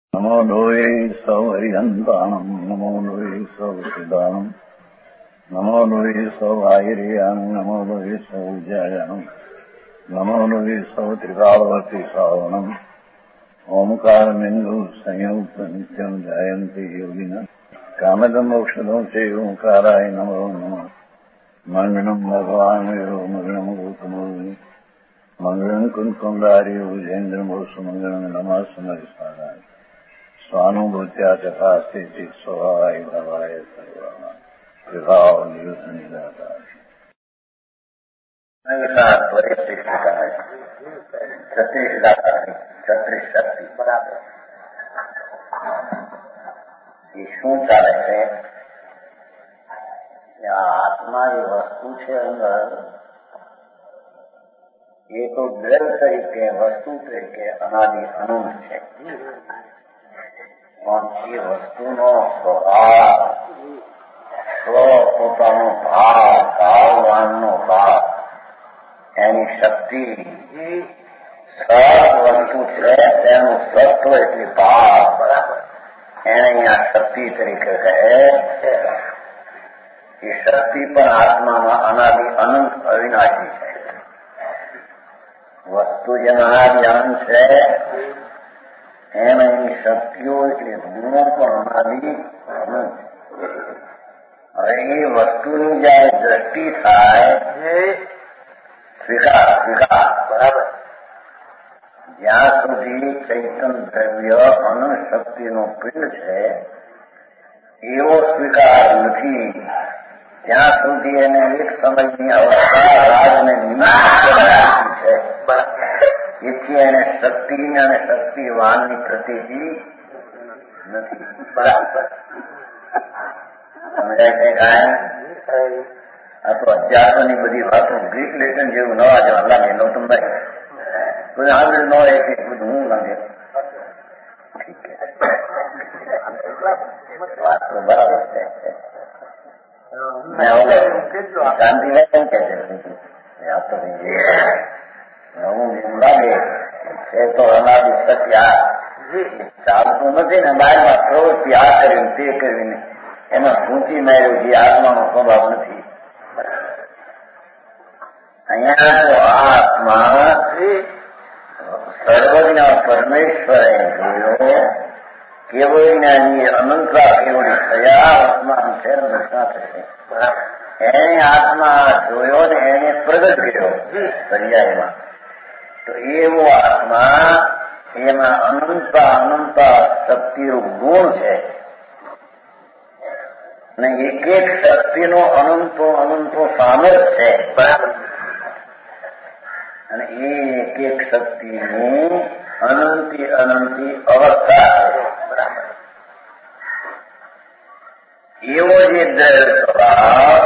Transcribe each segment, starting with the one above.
नमो लोये सौहरिहन्ताणम् नमो लोये सौसिदानम् नमो लोये सौभागिर्यानम् नमो लोये सौज्यायानम् नमो लोये सौत्रिकालवती सावनम् ओंकारमिन्दु संयुक्त नित्यम् जायन्ति योगिनः कामदम् औषधम् च ओंकाराय नमो नमः मङ्गलम् भगवान् यो मङ्गलम् गौतमोऽग्नि मङ्गलम् कुन्कुण्डारि भुजेन्द्रमोसु मङ्गलम् नमः समरिसाराय स्वानुभूत्या चकास्ते स्वभावाय भवाय सर्वाः विभाव नियुद्ध त्वरित शिक्षिका है छत्तीस दाता है छत्तीस शक्ति बराबर ये શું ચાલે છે આત્મા જે વસ્તુ છે અંદર એ તો દ્રવ તરીકે વસ્તુ તરીકે અનાદિ અનંત છે પણ એ વસ્તુનો સ્વભાવ પોતાનો ભાવ ભાવવાનનો ભાવ એની શક્તિ સહજ વસ્તુ છે તેનું સત્વ એટલે ભાવ બરાબર એને અહીંયા શક્તિ તરીકે કહે એ શક્તિ પણ આત્મામાં અનાદિ અનંત અવિનાશી છે વસ્તુ જેમ અનાદિ અનંત છે એમ એની શક્તિઓ એટલે ગુણો પણ અનાદિ અનંત હવે એ વસ્તુની જયારે દ્રષ્ટિ થાય સ્વીકાર બરાબર જ્યાં સુધી ચૈતન દ્રવ્ય અનંત શક્તિનો પિંડ છે એવો સ્વીકાર નથી ત્યાં સુધી એને એક સમયની અવસ્થા રાજને નિમિત્ત છે એથી એને શક્તિ અને શક્તિવાનની પ્રતીતિ નથી બરાબર સમજાય છે કાંઈ આ તો અધ્યાત્મની બધી વાતો ગ્રીક લેખન જેવું નવા જવા લાગે નહોતું ભાઈ કોઈ આગળ ન રહે કે બધું હું લાગે ઠીક છે વાત તો બરાબર છે શાંતિને કેમ કે છે આ તો નવું જેમ લાગે એ તો અમારી સત્ય ચાલતું નથી ને બહારમાં પ્રવૃત્તિ આ કરીને તે કરીને એનો સૂચી મેળવ્યું જે આત્માનો સ્વભાવ નથી અહીંયા તો આત્મા સર્વજ્ઞ પરમેશ્વરે જોયો કેવળની અનંતતા કેવળી થયા આત્મા છે દશા થશે એને આત્મા જોયો ને એને પ્રગટ કર્યો પર્યાયમાં તો એવો આત્મા એમાં અનંતા શક્તિનું ગુણ છે અને એક એક શક્તિનો અનંતો સામર્થ છે બરાબર અને એ એક એક શક્તિની અનંતી અવસ્થા છે બરાબર એવો જે સ્વભાવ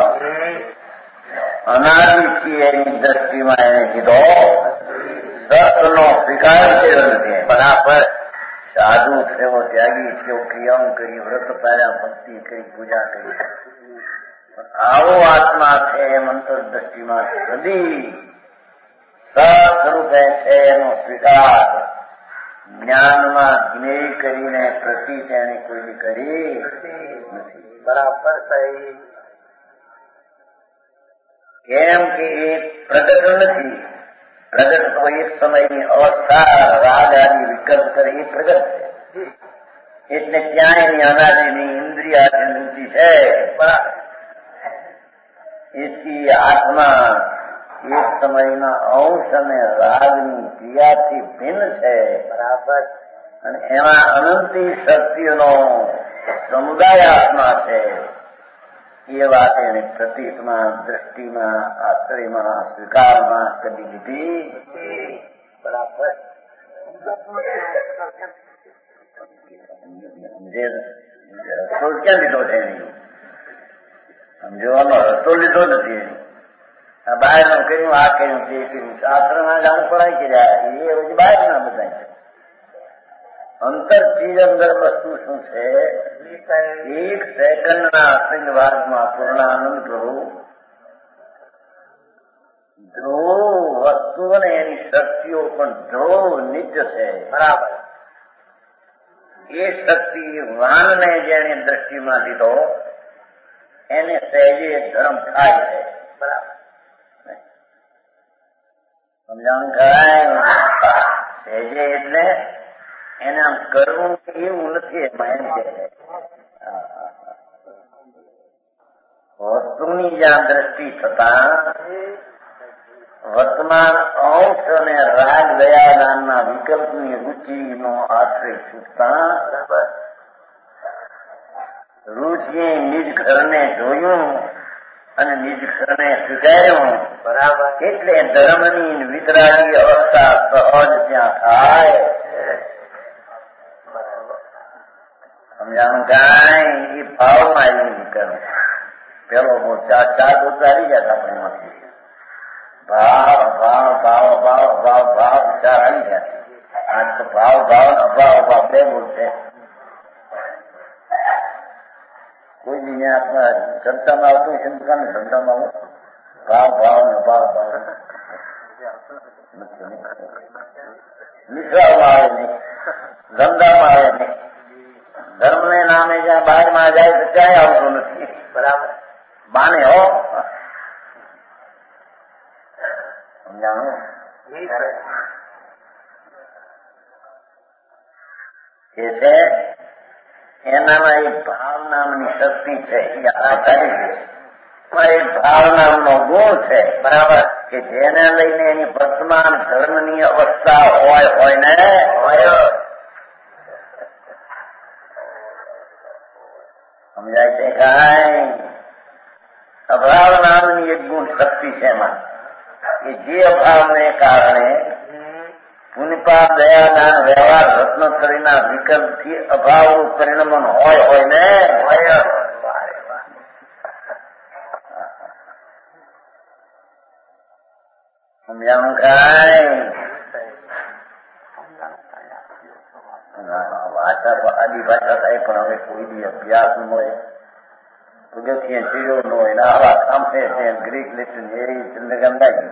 અનાદિથી એની દ્રષ્ટિમાં એને કીધો સતનો સ્વીકાર કર્યો નથી બરાબર સાધુ થયો ત્યાગી થયો ક્રિયાઓ કરી વ્રત પાડ્યા ભક્તિ કરી પૂજા કરી આવો આત્મા છે એમ અંતરદ્રષ્ટિમાં કદી સ્વરૂપે છે એનો સ્વીકાર જ્ઞાનમાં જ્ઞેય કરીને પ્રતિ તેને કોઈ કરી નથી બરાબર સહી કેમ કે એ પ્રગટ નથી પ્રગટ તો એક સમયની અવસ્થા રાગ આદિ વિકલ્પ કરે એ પ્રગટ છે એટલે ત્યાં એની અનાદિની ઇન્દ્રિયાની રૂચિ છે બરાબર એથી આત્મા એક સમયના અંશ અને રાગની ક્રિયાથી ભિન્ન છે બરાબર અને એમાં અનંતી શક્તિઓનો સમુદાય આત્મા છે એ વાત એને પ્રતીતમાં દ્રષ્ટિમાં આશ્રયમાં સ્વીકારમાં કદી લીધી બરાબર રસ્તો ક્યાં લીધો છે એની સમજવાનો રસ્તો લીધો નથી એની આ બહારનું કર્યું આ કર્યું તે કર્યું શાસ્ત્રના જાણ પડાય કર્યા એ હવે બહારના બધા છે અંતર ચીજ અંદર વસ્તુ શું છે એક સેકન્ડના અસંગવાદમાં પૂર્ણાનંદ પ્રભુ ધ્રુવ વસ્તુ અને એની શક્તિઓ પણ ધ્રુવ નિત્ય છે બરાબર એ શક્તિ વાનને જેને દ્રષ્ટિમાં લીધો એને સહેજે ધર્મ થાય છે. બરાબર સમજાણું કરાય? સહેજે એટલે એને આમ કરવું એવું નથી. એમાં એમ કે વસ્તુની જ્યાં દ્રષ્ટિ થતા વર્તમાન અંશ અને રાગ દયાદાનના વિકલ્પની રુચિનો આશ્રય છૂટતા રુચિએ નિજ ઘરને જોયું અને નિજ ઘરને સ્વીકાર્યું. બરાબર એટલે ધર્મની વિતરાગી અવસ્થા સહજ ત્યાં થાય. સમજાણું કાંઈ? એ ભાવમાં એવું નીકળવું. પેલો ચાર ઉતારી ગયા આપણે એમાંથી ભાવ ભાવ ભાવ ભાવ ભાવ ભાવ ચાર આવી ગયા. આજ તો ભાવ ભાવ અભાવ અભાવ બે બોલ છે. કોઈ બી આપણા ચર્ચામાં આવતું છે ધંધામાં ભાવ ભાવ ને અભાવ ભાવ નિશ્રાવમાં આવે નહીં, ધંધામાં આવે નહીં. ધર્મ ને નામે જ્યાં બહારમાં જાય તો ક્યાંય આવતું નથી. બરાબર બાને હો સમજાણું? એ છે એનામાં એક ભાવ નામની શક્તિ છે. એ આધારિત છે. એ ભાવ નામનો ગુણ છે. બરાબર કે જેને લઈને એની વર્તમાન ધર્મની અવસ્થા હોય ને હોય. સમજાય છે કાંઈ? અભાવ નામની એક ગુણ શક્તિ છે એમાં. કે જે અભાવને કારણે પુનિપાપ દયાદાન વ્યવહાર રત્નોત્તરીના વિકલ્પથી અભાવનું પરિણમન હોય ને હોય. સમજાણું કાંઈ? ભાષા તો આદિ ભાષા થાય પણ હવે કોઈ બી અભ્યાસ ન હોય, પગથિયે ચીડો ન હોય ને આવા કામસે છે ગ્રીક લિટન એ ચંદ્રગંધા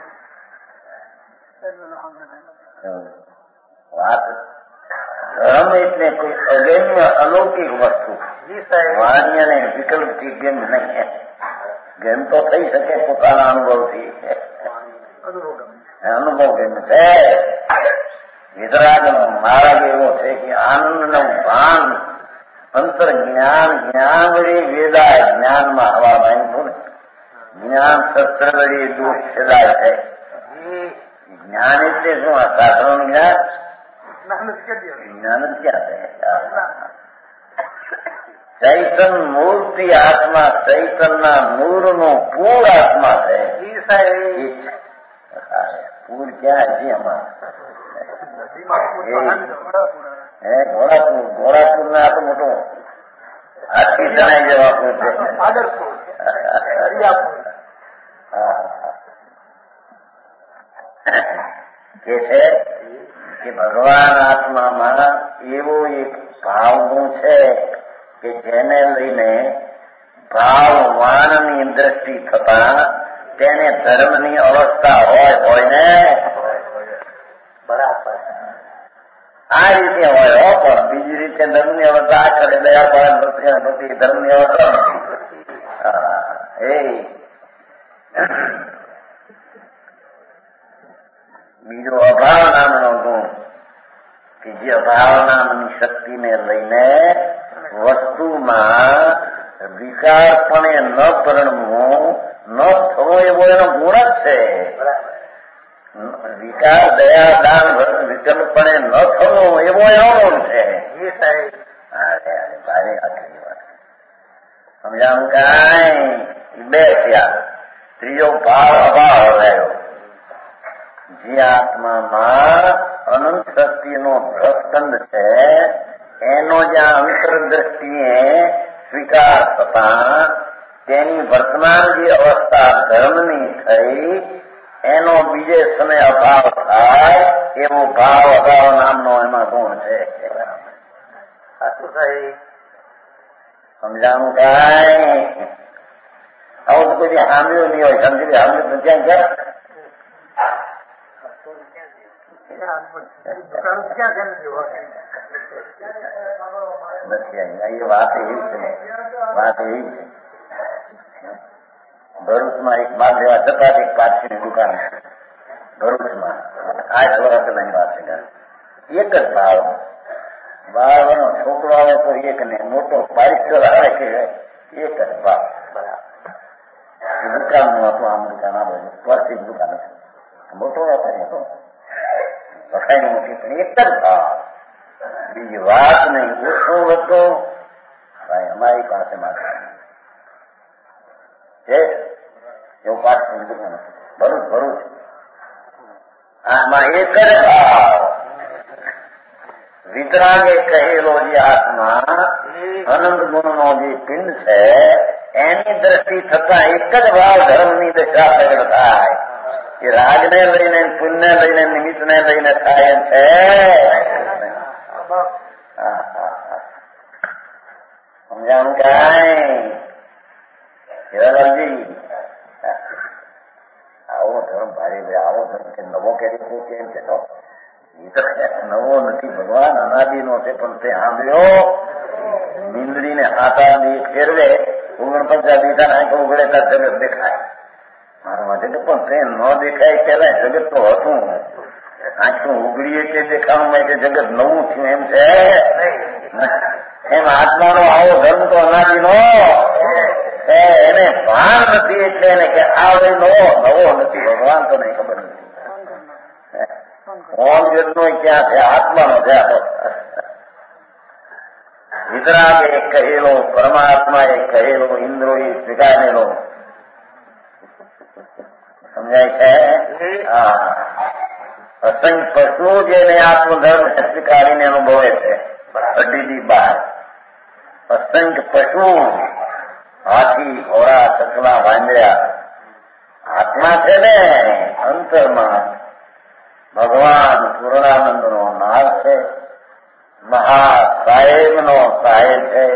વાત. ધર્મ એટલે કોઈ અગમ્ય અલૌકિક વસ્તુ. વાણ્ય ને વિકલ્પથી ગેમ નહીં. ગેમ તો થઈ શકે પોતાના અનુભવથી. અનુભવ ગેમ છે. વિતરાગ માર્ગ એવો છે કે આનંદનું ભાન અંતર જ્ઞાન જ્ઞાન વળી વેદાય જ્ઞાનમાં હવા માંગતું ને જ્ઞાન શસ્ત્ર વળી દોષ છેદાય છે. જ્ઞાન એટલે શું? આ શાસ્ત્રનું જ્ઞાન જ્ઞાન જ ક્યાં છે? ચૈતન મૂર્તિ આત્મા ચૈતનના મૂળનો પૂર આત્મા છે. પૂર ક્યાં છે? એમાં ઘોડાપુર ના તો મોટો આખી જણાઈ જેવા પૂર છે. કે છે કે ભગવાન આત્મામાં એવો એક ભાવગુણ છે કે જેને લઈને ભાવવાનની દ્રષ્ટિ થતા તેને ધર્મની અવસ્થા હોય ને બરાબર આ રીતે હોય. પણ બીજી રીતે ધર્મની અવસ્થા આ કરે દયા નથી, ધર્મની અવસ્થા નથી. બીજો અભાવ નામનો ગુણ કે જે અભાવ નામની શક્તિને લઈને વસ્તુમાં વિકારપણે ન પરિણમવું ન થવો એવો એનો ગુણ જ છે. વિકાર દયા દાન વિકલ્પણે ન થવો એવો એનો ગુણ છે. ભારે આખરી વાત સમજાણું કાંઈ? બે થયા. ત્રીજો ભાવ અભાવ રહ્યો. જે આત્મામાં અનંત શક્તિનો ભ્રસ્કંદ છે એનો જ્યાં અંતરદ્રષ્ટિએ સ્વીકાર થતા તેની વર્તમાન જે અવસ્થા ધર્મની થઈ એનો બીજે સમય અભાવ થાય એવો ભાવ અભાવ નામનો એમાં ગુણ છે. સાચું થાય? સમજાણું કાંઈ? આવું તો કોઈ સાંભળ્યું નહીં હોય. સમજી સાંભળ્યું તો ક્યાં ગયા? નથી આવી. એ વાત એવી છે, વાત એવી છે. ભરૂચમાં એક માલ લેવા જતા એક પારસીની દુકાન ભરૂચમાં 8 વર્ષ પહેલાની વાત છે. એક જ ભાવ, બાળવાનો છોકરો આવે તો એક ને મોટો બારીસ્ટર આવે કે એક જ ભાવ. દુકાન નું હતું, આમ દુકાન આ બધું વર્ષી દુકાન હતી, મોટો વેપારી હતો, સફાઈ મોટી, પણ એક જ ભાવ, બીજી વાત નહીં. ઓછો હતો ભાઈ અમારી પાસે માત્ર છે એવું પાછું દુકાન હતું. ભરૂચ આમાં એક જ ભાવ. વિતરાગે કહેલો જે આત્મા અનંત ગુણનો જે પિંડ છે એની દ્રષ્ટિ થતા એક જ ભાવ ધર્મની દશા પ્રગટ થાય. એ રાજને લઈને, પુણ્યને લઈને, નિમિત્તને લઈને થાય છે. સમજાણું કાંઈ? હિરાલાલજી, આવો ધર્મ ભારે, આવો ધર્મ કે નવો કેમ છે તો એ તો નવો નથી, ભગવાન અનાદિનો છે. પણ તે સાંભળ્યો, મીંદડીને હાથા દી ફેરવે, 49 દીધા આંખ ઉઘડે ત્યાં જગત દેખાય. મારા માટે તો પણ તે ન દેખાય કહેવાય, જગત તો હતું. આંખું ઉઘડીએ કે દેખાવા માટે જગત નવું થયું એમ છે. એમ આત્માનો આવો ધર્મ તો અનાદિનો એને ભાન નથી, એટલે એને કે આ નવો નથી. ભગવાન તો નહીં ખબર નથી. કોણ જન્મો ક્યાં છે? આત્માનો છે. વિતરાગે કહેલો, પરમાત્માએ કહેલો, ઇન્દ્રોએ સ્વીકારેલો. સમજાય છે? હા. અસંખ્ય પશુ જેને આત્મધર્મ સ્વીકારીને અનુભવે છે અડીથી બહાર. અસંખ્ય પશુ, હાથી, ઘોડા, ચકલા, વાંદરા, આત્મા છે ને અંતરમાં ભગવાન પૂર્ણાનંદનો નાદ છે, મહાસાહેબનો સાહેબ છે.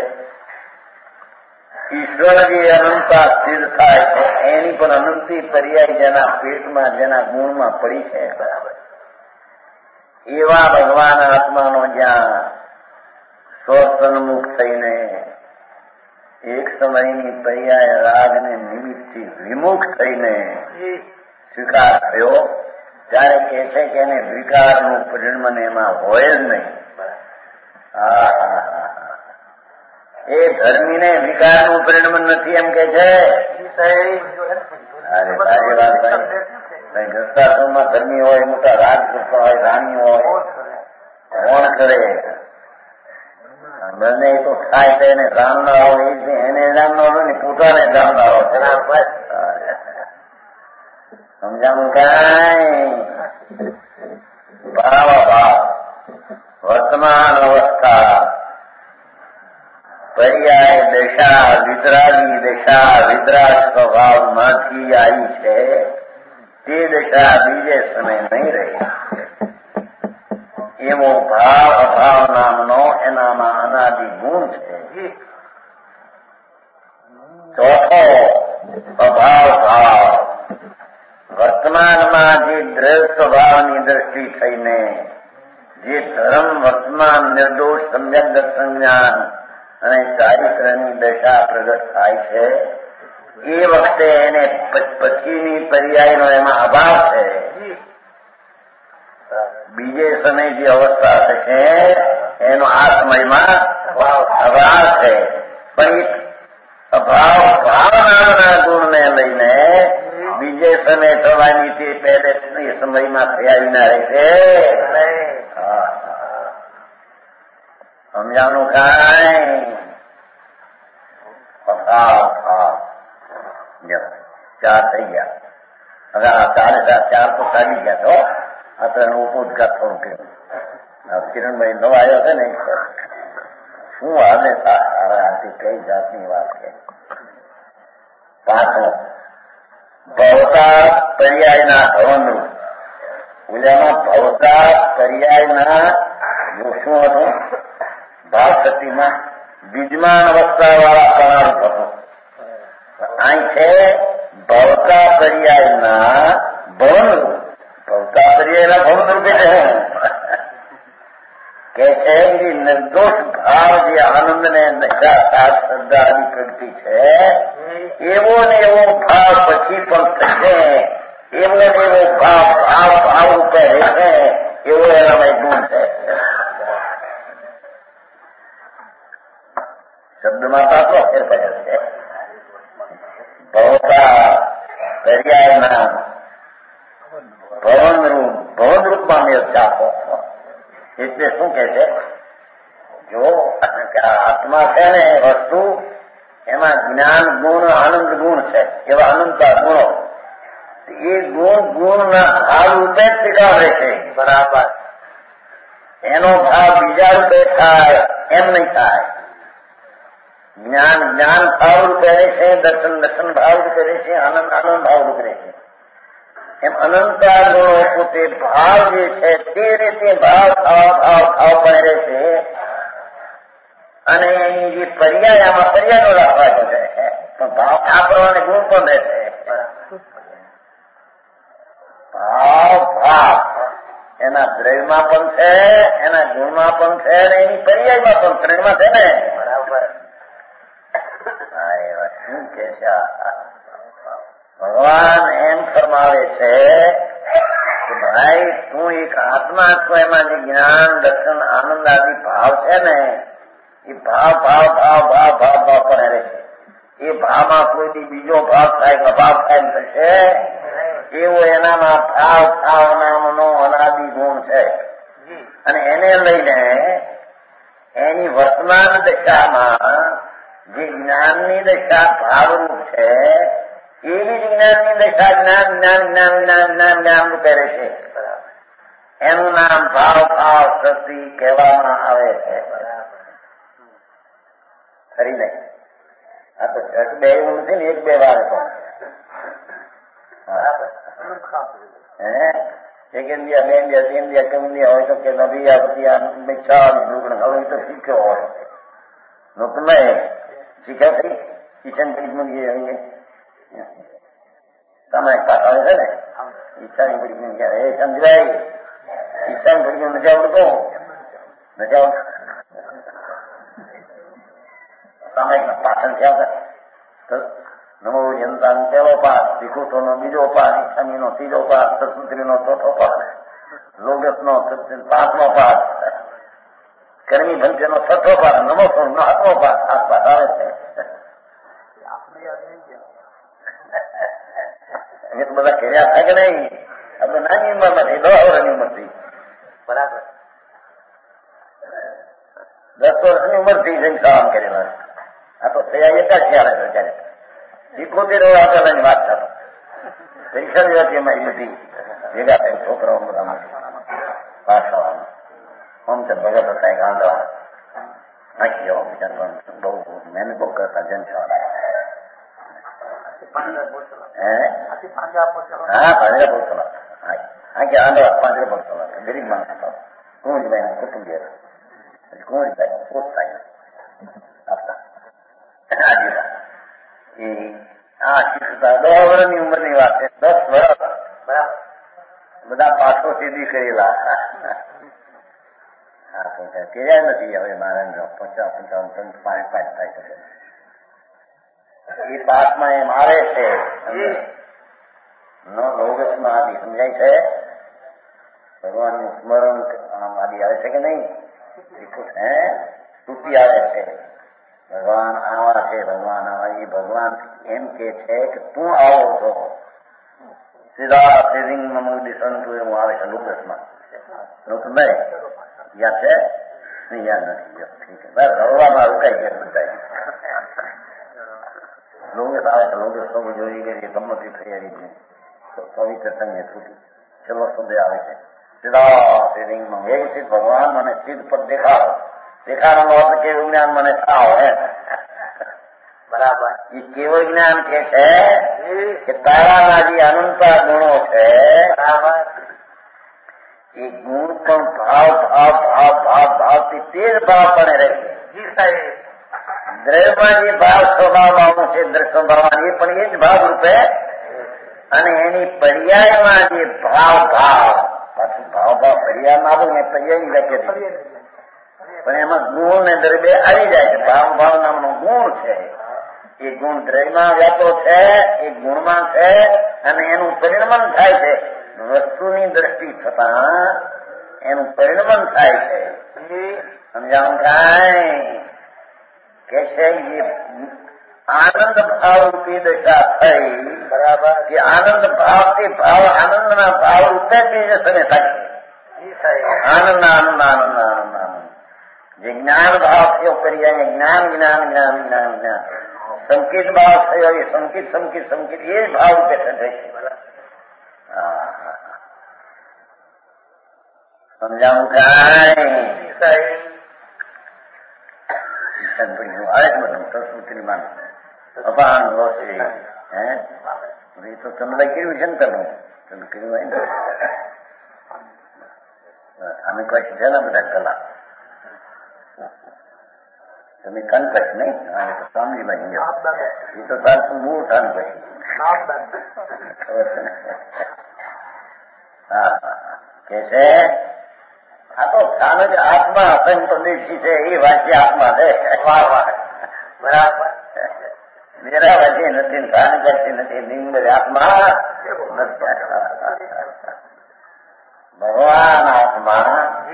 ઈશ્વરજી અનંતા સ્થિર થાય છે, એની પણ અનંતી પર્યાય જેના પેટમાં, જેના ગુણમાં પડી છે. બરાબર. એવા ભગવાન આત્માનો જ્યાં સ્વસન્મુખ થઈને એક સમયની પર્યાય રાગને નિમિત્તથી વિમુખ થઈને સ્વીકાર થયો, ત્યારે કહે છે કે એને વિકારનું પરિણમન એમાં હોય જ નહીં. એ ધર્મીને વિકારનું પરિણમન નથી એમ કે છે. અરે સારી વાત ભાઈ. ગ્રસ્તાશ્રમમાં ધર્મી હોય, મોટા રાજ કરતા હોય, રાણી હોય, કોણ કરે? બંને તો થાય તો એને જાણનારો એને જાણનારો ને પોતાને જાણનારો. સમજાવું કાંઈ? ભાવ વર્તમાન અવસ્થા, પર્યાય દશા, વિતરાગી દશા, વિતરાગ સ્વભાવમાંથી આવી છે. તે દશા બીજે સમય નહીં રહી. એવો ભાવ અભાવ નામનો એનામાં અનાદિ ગુણ છે. ચોથો અભાવ ભાવ, વર્તમાનમાં જે દ્રઢ સ્વભાવની દ્રષ્ટિ થઈને જે ધર્મ વર્તમાન નિર્દોષ સમ્યક દર્શન જ્ઞાન અને ચારિત્રની દશા પ્રગટ થાય છે, એ વખતે એને પછીની પર્યાયનો એમાં અભાવ છે. બીજે સમય જે અવસ્થા થશે એનો આ સમયમાં અભાવ છે. પણ અભાવ ભાવનાના ગુણને લઈને બીજે સમય થવાની તે પહેલે સમયમાં થયા વિના રહેશે. સમજાનું કાંઈ? ચાર થઈ ગયા. હવે આ 4:30 તો ચાલી ગયા છો. આ તો એનું ઉપોદઘાત થોડું કર્યું. કિરણભાઈ નવો આવ્યો છે ને, શું હાલે આથી કઈ જાતની વાત છે. પાંચમો ભવતા પર્યાયના ભવનનું. ઓલામાં ભવતા પર્યાયના શું હતું? ભાવશક્તિમાં બીજમાન અવસ્થા વાળા કણારું હતું. અહીં છે ભવતા પર્યાયના ભવન. ભવતા પર્યાયના ભવન રૂપે છે કે છે નિર્દોષ ભાવ જે આનંદને દશા સાત શ્રદ્ધાની પ્રગતિ છે એવો ને એવો ભાવ પછી પણ થશે, એવો ને એવો ભાવ રૂપે રહેશે, એવો એનામાં ગુણ છે. શબ્દમાં પાછો ફેરફાર છે. ભવતા દરિયાના ભવન રૂપમાં મેં ચાપો. એટલે શું કે છે, જો આત્મા છે ને વસ્તુ એમાં જ્ઞાન ગુણ આનંદ ગુણ છે, એવા અનંતા ગુણો. એ ગુણના ભાવ રૂપે જ ટીકાવે છે. બરાબર. એનો ભાવ બીજા રૂપે થાય એમ નહીં થાય. જ્ઞાન ભાવ રૂપે રહે છે, દર્શન ભાવ રૂપે રહે છે, આનંદ ભાવ રૂપે રહે છે. એમ અનંતા ગુણો પોતે ભાવ જે છે તે રીતે ભાવ પણ રહે છે. અને એની જે પર્યાયમાં પર્યાયનો રાખવાનો છે, પણ ભાવ આ પ્રમાણે ગુણ પણ રહે છે. ભાવ એના દ્રવ્યમાં પણ છે, એના ગુણમાં પણ છે, અને એની પર્યાયમાં પણ ત્રણમાં છે ને. બરાબર. શું કે છે ભગવાન એમ ફરમાવે છે કે ભાઈ તું એક આત્મા છો, એમાં જે જ્ઞાન દર્શન આનંદ આદિ ભાવ છે ને એ ભાવ પણ રહે છે. એ ભાવમાં કોઈ બીજો ભાવ થાય ભાવ થાય થશે એવો એનામાં ભાવ નામનો અનાદિ ગુણ છે. અને એને લઈને એની વર્તમાન દશામાં જે જ્ઞાનની દશા ભાવરૂપ છે એવી જ જ્ઞાનની દશા જ્ઞાન રૂપે રહેશે. એનું નામ ભાવ શક્તિ કહેવામાં આવે છે. ખરી નહીં? આ તો ચર્ચ બે એવું નથી ને, એક બે વાર તો એક ઇન્ડિયા બે ઇન્ડિયા ત્રણ ઇન્ડિયા કેમ ઇન્ડિયા હોય તો કે નબીયા પછી ચાર હવે તો શીખ્યો હોય નો તમે શીખ્યા થઈ કિશન પડી સામાયિક પાઠ આવે છે ને ઈચ્છાની પડી ગયા એ સમજાય. ઈચ્છાની પડી નથી આવડતો નથી આવડતું. સામાયિક પાઠન થયા તો નમો યંતાનો પહેલો પાઠ, વિકૃતોનો બીજો પાઠ, ઈચ્છામીનો ત્રીજો પાઠ, સત્સુત્રીનો ચોથો પાઠ, લોગસનો પાંચમો પાઠ, કર્મી ભંત્યનો છઠ્ઠો પાઠ, નમોનો આઠમો પાઠ. સાત પાઠ આવે છે. એ તો બધા કર્યા થાય કે નહીં? આપણે નાની ઉંમર નથી, 10 વર્ષની ઉંમરથી. બરાબર. 10 વર્ષની ઉંમરથી જઈને કામ કરેલા. આ તો થયા 81 આવે છે ત્યારે 71 આપેલાની વાત થતો. પરીક્ષા જેવાથી એમાં બધી ભેગા થાય છોકરાઓ બધામાંથી પાસ થવાનું. આમ તો ભગત હતા ગાંધા નાખી આવો બીજા બહુ મહેનત બહુ કરતા જનસેવા. પાંજરા પોતલા આંકે આંધળા પાંજરે પોતલા ગરીબ માણસ હતા. કુંવરભાઈ કુટુંબી હતા. કુંવરભાઈ પોતાય આપતા એ આ શીખતા 10 વર્ષની ઉંમરની વાત છે. 10 વર્ષ બરાબર બધા પાછો સીધી કરેલા. હા કર્યા નથી હવે મારે 50-55 5 થાય શકે. એ પાઠમાં એ મારે છે લોગસમાં આદિ સમજાય છે. ભગવાનનું સ્મરણ આદિ આવે છે કે નહીં? તૂટી આવે છે. ભગવાન આવા છે, ભગવાન આવા. એ ભગવાન એમ કે છે કે તું આવો છો. સીધા સિરિંગમાં મોદી સંતુ એવું આવે છે લોગસમાં. નહીં યાદ છે? નહીં યાદ નથી. ઠીક છે રડવામાં રોકાઈ ગયા બધા. લોગસ આવે તો લોગસ તો જોઈ ગઈ ગમતી તૈયારી પવિત્ર સંગે છૂટી છેલ્લો શબ્દ આવે છે સીધા સિરિંગમાં એક સિદ્ધ ભગવાન મને સિદ્ધ પર દેખાડો. દેખાડવાનો અર્થ કેવું જ્ઞાન મને થાવ હે. બરાબર. એ કેવું જ્ઞાન કે છે કે તારાના જે અનંતા ગુણો છે એ ગુણ પણ ભાવથી તે જ ભાવ પણ રહે છે. દ્રવ્યમાં જે ભાવ સ્વભાવમાં છે દ્રશ્ય ભાવ એ પણ એ જ ભાવ રૂપે. અને એની પર્યાયમાં જે ભાવ પાછું ભાવ પર્યાયમાં આવું ને પર્યાયની વ્યાખ્યા પણ એમાં ગુણ ને દ્રવ્ય આવી જાય છે. ભાવ ભાવ નામનો ગુણ છે. એ ગુણ દ્રવ્યમાં વ્યાપો છે, એ ગુણમાં છે, અને એનું પરિણમન થાય છે. વસ્તુની દ્રષ્ટિ થતા એનું પરિણમન થાય છે. સમજાવું કાંઈ કે છે આનંદ ભાવ રૂપી દશા થઈ. બરાબર. કે આનંદ ભાવથી ભાવ આનંદના ભાવ રૂપે તેજસ્વી થાય. આનંદ આનંદ આનંદ આનંદ આનંદ જે જ્ઞાન ભાવ થયો કરી જ્ઞાન જ્ઞાન જ્ઞાન જ્ઞાન જ્ઞાન સંકેત ભાવ થયો એ સંકેત સંકેત સંકેત એ ભાવ રૂપે થશે. સમજાવું કાંઈ આવે છે બધું સંસ્કૃતિની માન અપાન રોષે હે એ તો તમને કેવું છે ને તમે કેવું હોય ને અમે કચ્છ છે ને બધા કલા તમે કનકચ્છ નહીં તો સામજીમાં એ તો ચાલતું મૂળ થાન પછી ખબર છે ને. હા કે છે આ તો સ્થાન જ આત્મા સંત દેશી છે એ વાક્ય આત્મા છે. બરાબર. મેરા વાક્ય નથી, સ્થાન કરતી નથી, લિંગ આત્મા ભગવાન આત્મા.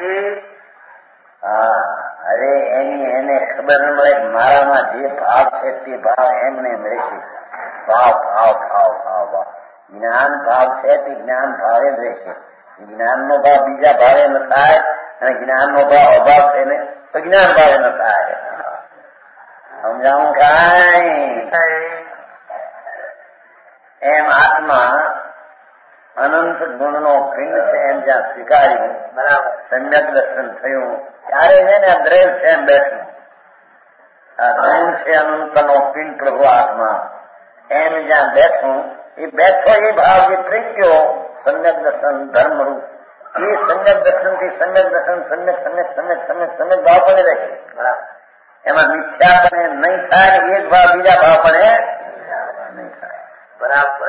હા અરે એની એને ખબર ન મળે મારામાં જે ભાવ છે તે ભાવ એમને રહેશે. ભાવ ભાવ ભાવ ભાવ ભાવ જ્ઞાન ભાવ છે તે જ્ઞાન ભાવે જ રહેશે. જ્ઞાનનો ભાવ બીજા ભાવે ન થાય અને જ્ઞાનનો ભાવ અભાવ છે ને તો જ્ઞાન ભાવે ન થાય. સમજાવું કાંઈ એમ આત્મા અનંત ગુણનો પિંડ છે એમ જ્યાં સ્વીકાર્યું. બરાબર. સમ્યક દર્શન થયું ત્યારે છે ને દ્રવ્ય છે એમ બેઠું. આ ગુણ છે અનંતનો પિંડ પ્રભુ આત્મા એમ જ્યાં બેઠું એ બેઠો એ ભાવ જે થઈ ગયો સમ્યક દર્શન ધર્મરૂપ એ સમ્યક દર્શન થી સમ્યક દર્શન સમ્યક સમ્યક સમ્યક સમ્યક સમ્યક ભાવ પડે રહેશે. બરાબર. એમાં મિથ્યા પણ નહીં થાય, એક ભાવ બીજા ભાવ પણ નહીં થાય. બરાબર.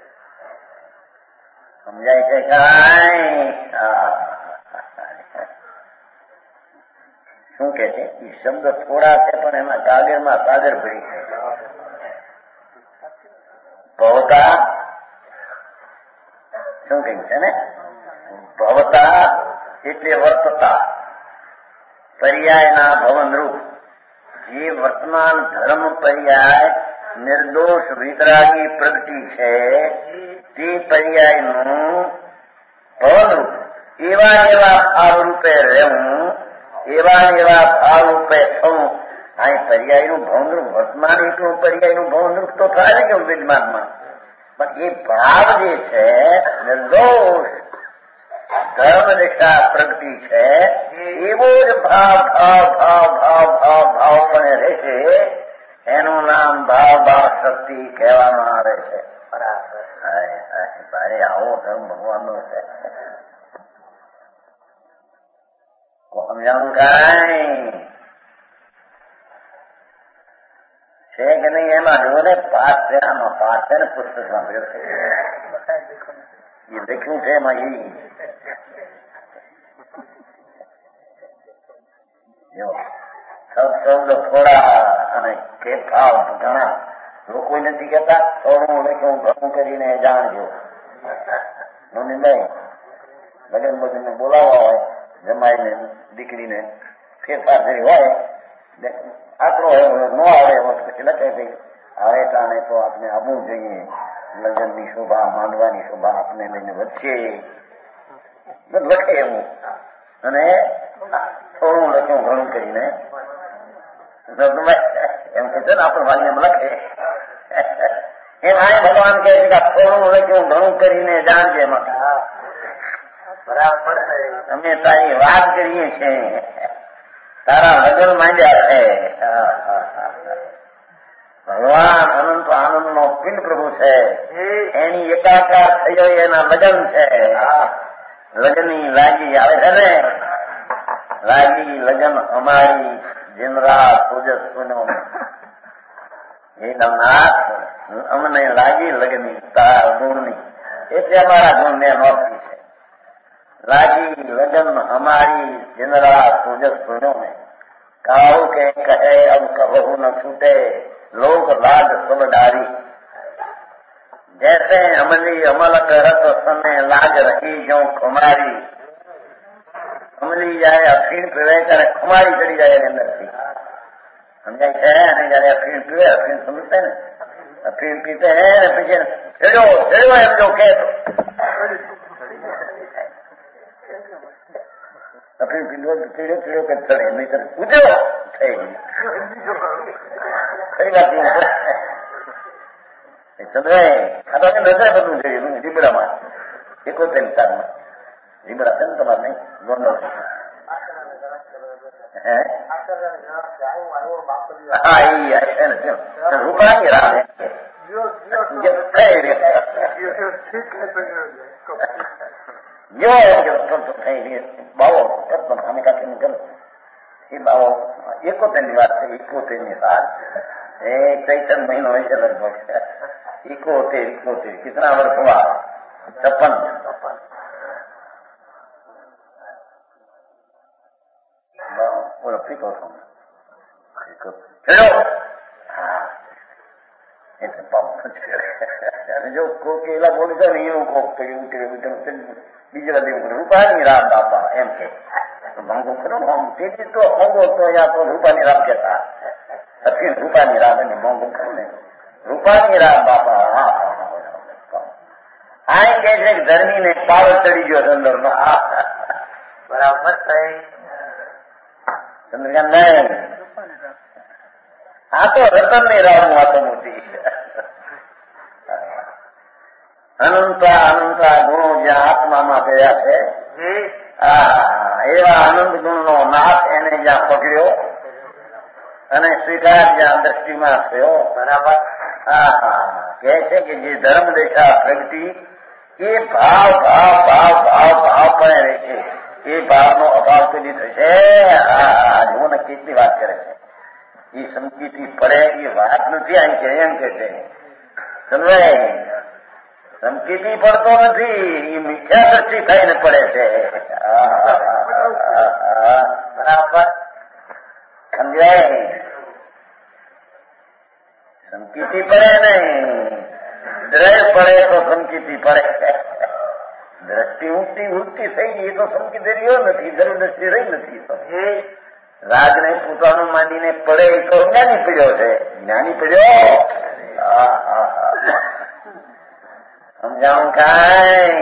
સમજાય છે કાંઈ? શું કે છે એ શબ્દ થોડા છે પણ એમાં કાગળમાં સાગર ભરી છે. ભવતા શું કહ્યું છે ને ભવતા એટલે વર્તતા પર્યાયના ભવનરૂપ જે વર્તમાન ધર્મ પર્યાય નિર્દોષ વિતરાગી પ્રગતિ છે તે પર્યાયનું ભવનરૂપ એવા એવા ભાવરૂપે રહેવું, એવા એવા ભાવરૂપે થવું. અહીં પર્યાયનું ભવનરૂપ વર્તમાન એટલું પર્યાયનું ભવનરૂપ તો થાય ને કે વિદ્યમાનમાં, પણ એ ભાવ જે છે નિર્દોષ ધર્મનિષ્ઠા પ્રગતિ છે એવો જ ભાવ ભાવ ભાવ ભાવ ભાવ ભાવ પણ રહેશે. એનું નામ ભાવ ભાવ શક્તિ કહેવામાં આવે છે. બરાબર. ભારે આવો ધર્મ ભગવાનનો છે. સમજાવું કાંઈ છે કે નહીં? એમાં જોને પાઠ છે, આમાં પાઠ છે ને પુસ્તકમાં ભેળ છે એ લખ્યું છે એમાં શબ્દ થોડા અને કે ભાવ ઘણા. જો કોઈ નથી કહેતા થોડું લખ્યું ઘણું કરીને જાણજો. નહીં લગ્ન બગન બોલાવવા હોય જમાઈને દીકરીને ફેરફાર કરી હોય આટલો ન આવે પછી લખે છે આવે તાણે તો આપણે આવવું જોઈએ. લગ્નની શોભા માંડવાની શોભા આપણે લઈને વધશે લખે એવું. અને થોડું લખ્યું ઘણું કરીને એમ કે છે ને આપણે વાલી એમ લખે એમ આ ભગવાન કહે છે કે થોડું લખ્યું ઘણું કરીને જાણજે. એમાં બરાબર અમે તારી વાત કરીએ છીએ, તારા લગ્ન માંડ્યા છે. ભગવાન અનંત આનંદ નો પિંડ પ્રભુ છે, એની એકાકાર થયો એના લગ્ન છે. લગ્નની લાગી આવે છે ને લાગી લગ્ન અમારી જિંદરા સોજસ્વીનો એ નાથ અમને લાગી લગ્નની તારા ગુણની એટલે અમારા ગુણ ને નોકરી છે. लागी लगन हमारी जिनरा सूजस सुनो में, काऊ के कहे अब कहो न छूटे, लोक लाज सब डारी। जैसे अमली अमल करत समय लाज रही जो खुमारी, अमली जाए अफीण पीवे करे खुमारी चढ़ी जाए अंदर थी। समझाई है नहीं जाए अफीण पीवे, अफीण समझते हैं, अफीण पीते हैं पीछे छेड़ो छेड़ो एम जो कह दो अफीण पीलो छेड़ो छेड़ो के चढ़े नहीं कर पूछो खरी बात સમજાય આ તો નજર બધું જોયું લીમડામાં 71 સાલમાં લીમડા છે ને તમારે નહીં ગોંડલ હા એ ને રૂપાની રાહ બાવો અમે કાંઈ નીકળ એ બાવો 71 ની વાત છે 71 ની સાલ એ ચૈતન મહિનો હોય છે લગભગ 71 कितना वर्ष हुआ 56 बोलो ठीक हो चलो जो कोकेला बोली था नहीं वो बीजा दिन रूपानी राम बापा एम के भांगो करो हम तेजी तो होंगो तो या तो रूपानी राम के था फिर रूपानी राम ने भांगो करने रूपानी राम बापा आए कैसे धर्मी ने पावर चढ़ी गयो अंदर नो बराबर सही चंद्रकांत नहीं आ तो रतन नहीं राम हुआ तो मोती अनंता अनंता गुणो ज्યાં આત્મામાં થયા છે એવા આનંદ ગુણનો નાશ એને જ્યાં પકડ્યો અને સ્વીકાર જ્યાં દ્રષ્ટિમાં થયો બરાબર કહે છે કે જે ધર્મ દેખા પ્રગતિ એ ભાવ ભાવ ભાવ ભાવ ભાવ પણ રહે છે એ ભાવનો અભાવ કદી થશે જોને કેટલી વાત કરે છે એ સમજીથી પડે એ વાત નથી અહીં કે એમ કે છે સમજાય ધમકીથી પડતો નથી એ મિથ્યા દ્રષ્ટિ થઈને પડે છે બરાબર સમજાય ધમકીથી પડે નહીં દ્રઢ પડે તો ધમકીથી પડે દ્રષ્ટિ ઊંચી ઊંચી થઈ ગઈ તો ધમકી રહ્યો નથી ધર્મ દ્રષ્ટિ રહી નથી રાજને પોતાનું માંડીને પડે તો જ્ઞાની પડ્યો છે જ્ઞાની પડ્યો સમજાવું કાંઈ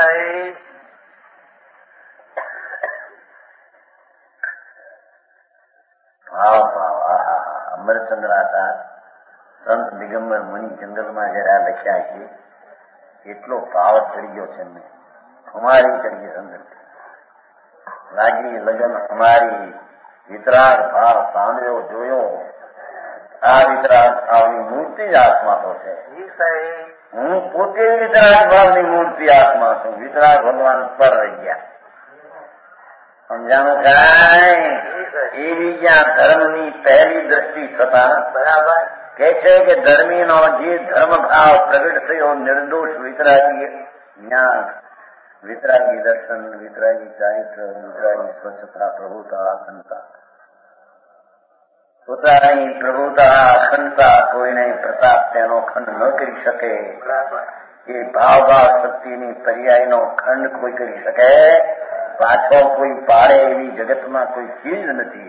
ભાવ ભાવ અમરચંદ્ર આચાર સંત દિગંબર મુનિ જંગલમાં જરા લખ્યા છે એટલો ભાવ ચડી ગયો છે એમને ખુમારી ચડી ગઈ અંદર લાગી લગન અમારી વિતરાગ ભાવ સાંભળ્યો જોયો આ વિતરાગ ભાવની મૂર્તિ જ આત્મા તો છે હું પોતે વિતરાગ ભાવની મૂર્તિ આત્મા છું વિતરાગ ભગવાન પર રહી ગયા સમજાણું કાંઈ એવી જ્યાં ધર્મની પહેલી દ્રષ્ટિ થતા બરાબર કે છે કે ધર્મીનો જે ધર્મ ભાવ પ્રગટ થયો નિર્દોષ વિતરાગી જ્ઞાન વિતરાગી દર્શન વિતરાગી ચારિત્ર વિતરાગી સ્વચ્છતા પ્રભુતા અખંડતા પોતાની પ્રભુતા અખંડતા કોઈને પ્રતાપ તેનો ખંડ ન કરી શકે એ ભાવ ભાવ શક્તિની પર્યાયનો ખંડ કોઈ કરી શકે પાછો કોઈ પાડે એવી જગતમાં કોઈ ચીજ નથી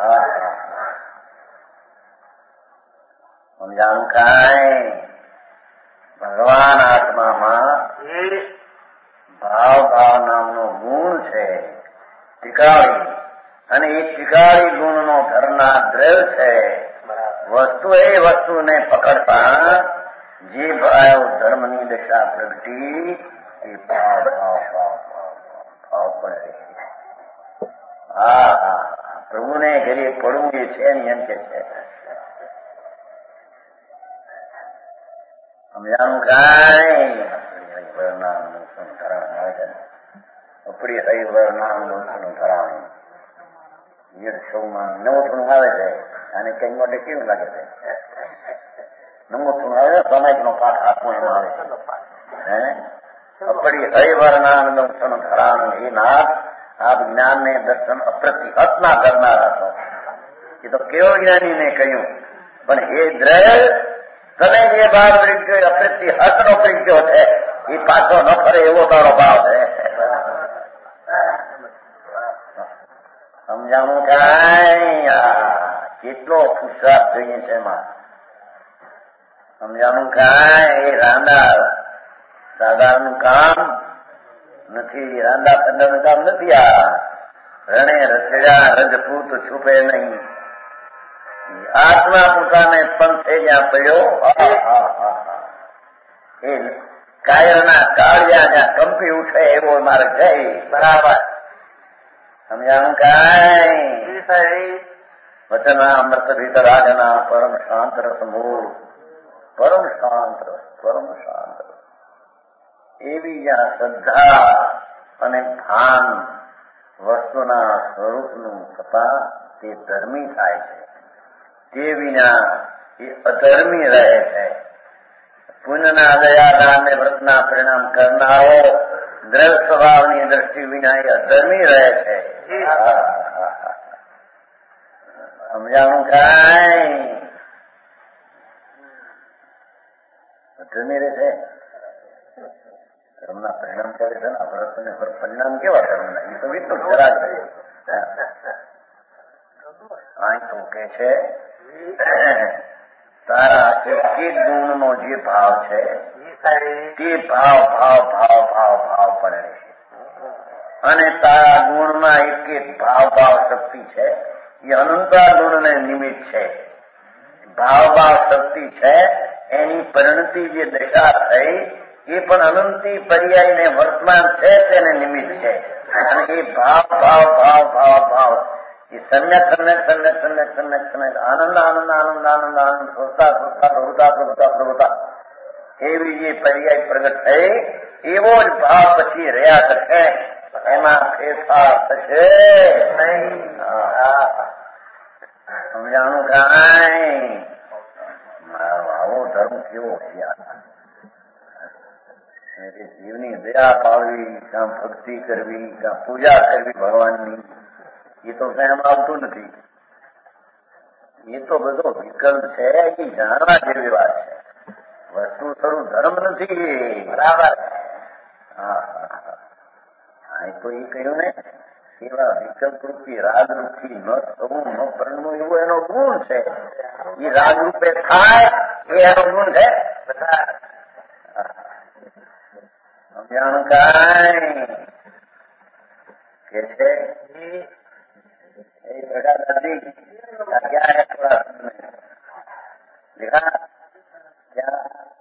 સમજાણું કાંઈ ભગવાન આત્મામાં ભાવ ભાવ નામનો ગુણ છે ટીકાળી અને એ ટીકાળી ગુણનો ધરના દ્રવ છે વસ્તુ એ વસ્તુને પકડતા જે ભાવ ધર્મની દશા પ્રગટી એ ભાવ ભાવ ભાવ ભાવ પણ રહે પ્રભુને ઘરે પડવું એ છે ને એમ કે છે સમજાણું કાંઈ હરિવરનામનું ધરાણ આવે છે ઉપડી હરિવરનામનું ધરાણ શોમાં નવો થોડું આવે છે અને કઈ માટે કેવું લાગે છે નવો થોડું આવે સમાજ નો પાઠ આત્મા એમાં આવે છે अपड़ी हरिवर्णानंदम संधराणु हे नाथ आप ज्ञान ने दर्शन अप्रतिहत ना करनारा છો. એ તો કેવો જ્ઞાનીને કહ્યું, પણ એ દ્રઢ તમે જે ભાવ પ્રજ્ઞો અપ્રતિહતનો પ્રજ્ઞો છે એ પાછો ન ફરે એવો તારો ભાવ છે. સમજાણું કાંઈ કેટલો પુરુષાર્થ જોઈએ છે એમાં. સમજાણું કાંઈ એ રાંડા સાધારણ કામ નથી, રાંડા પંદરનું કામ નથી. આ રણે રચડ્યા રજપૂત છુપે નહીં, આત્મા પોતાને પંથે જ્યાં પડ્યો એ કાયરના કાળિયા જ્યાં કંપી ઉઠે એવો મારે જય. બરાબર સમજાણું કાંઈ. વચના અમૃત ભીતરાજના પરમ શાંત રસ મૂળ, પરમ શાંત રસ, પરમ શાંત રસ. એવી જ્યાં શ્રદ્ધા અને ભાન વસ્તુના સ્વરૂપનું થતા તે ધર્મી થાય છે, તે વિના એ અધર્મી રહે છે. પુણ્યના દયાદાન ને વ્રતના પરિણામ કરનારો દ્રઢ સ્વભાવની દ્રષ્ટિ વિના એ અધર્મી રહે છે. સમજાણું કાંઈ. અધર્મી રહે છે, ધર્મના પરિણામ કરે છે ને. વ્રત અને પરિણામ કેવા ધર્મના? એ તો વિકૃત જરા છે. અહીં તો કે છે તારા એક ગુણનો જે ભાવ છે તે ભાવ ભાવ ભાવ ભાવ ભાવ પડે છે, અને તારા ગુણમાં એક ભાવ ભાવ શક્તિ છે એ અનંતા ગુણને નિમિત્ત છે. ભાવ ભાવ શક્તિ છે એની પરિણતિ જે દશા થઈ એ પણ અનંતી પર્યાયને વર્તમાન છે તેને નિમિત્ત છે. અને એ ભાવ ભાવ ભાવ ભાવ ભાવ એ સમ્યક સમ્યક સમ્યક સમ્યક સમ્યક સમ્યક આનંદ આનંદ આનંદ આનંદ આનંદ સ્વતા સ્વતા પ્રભુતા પ્રભુતા પ્રભુતા એવી જે પર્યાય પ્રગટ થઈ એવો જ ભાવ પછી રહ્યા કરશે, એમાં ફેરફાર થશે નહીં. સમજાણું કાંઈ. આવો ધર્મ કેવો છે? જીવની દયા પાડવી, કાં ભક્તિ કરવી, કાં પૂજા કરવી ભગવાનની, એ તો કાંઈ એમ આવતું નથી. એ તો બધો વિકલ્પ છે, એ જાણવા જેવી વાત છે. વસ્તુ સ્વરૂપ ધર્મ નથી. બરાબર. હા તો એ કહ્યું ને એવા વિકલ્પ રૂપી રાગરૂપી ન થવું ન પરણવું એવો એનો ગુણ છે. એ રાગરૂપે થાય એ એનો ગુણ છે. સમજાણું કાંઈ. કે છે प्रकार नदी क्या है थोड़ा लिखा क्या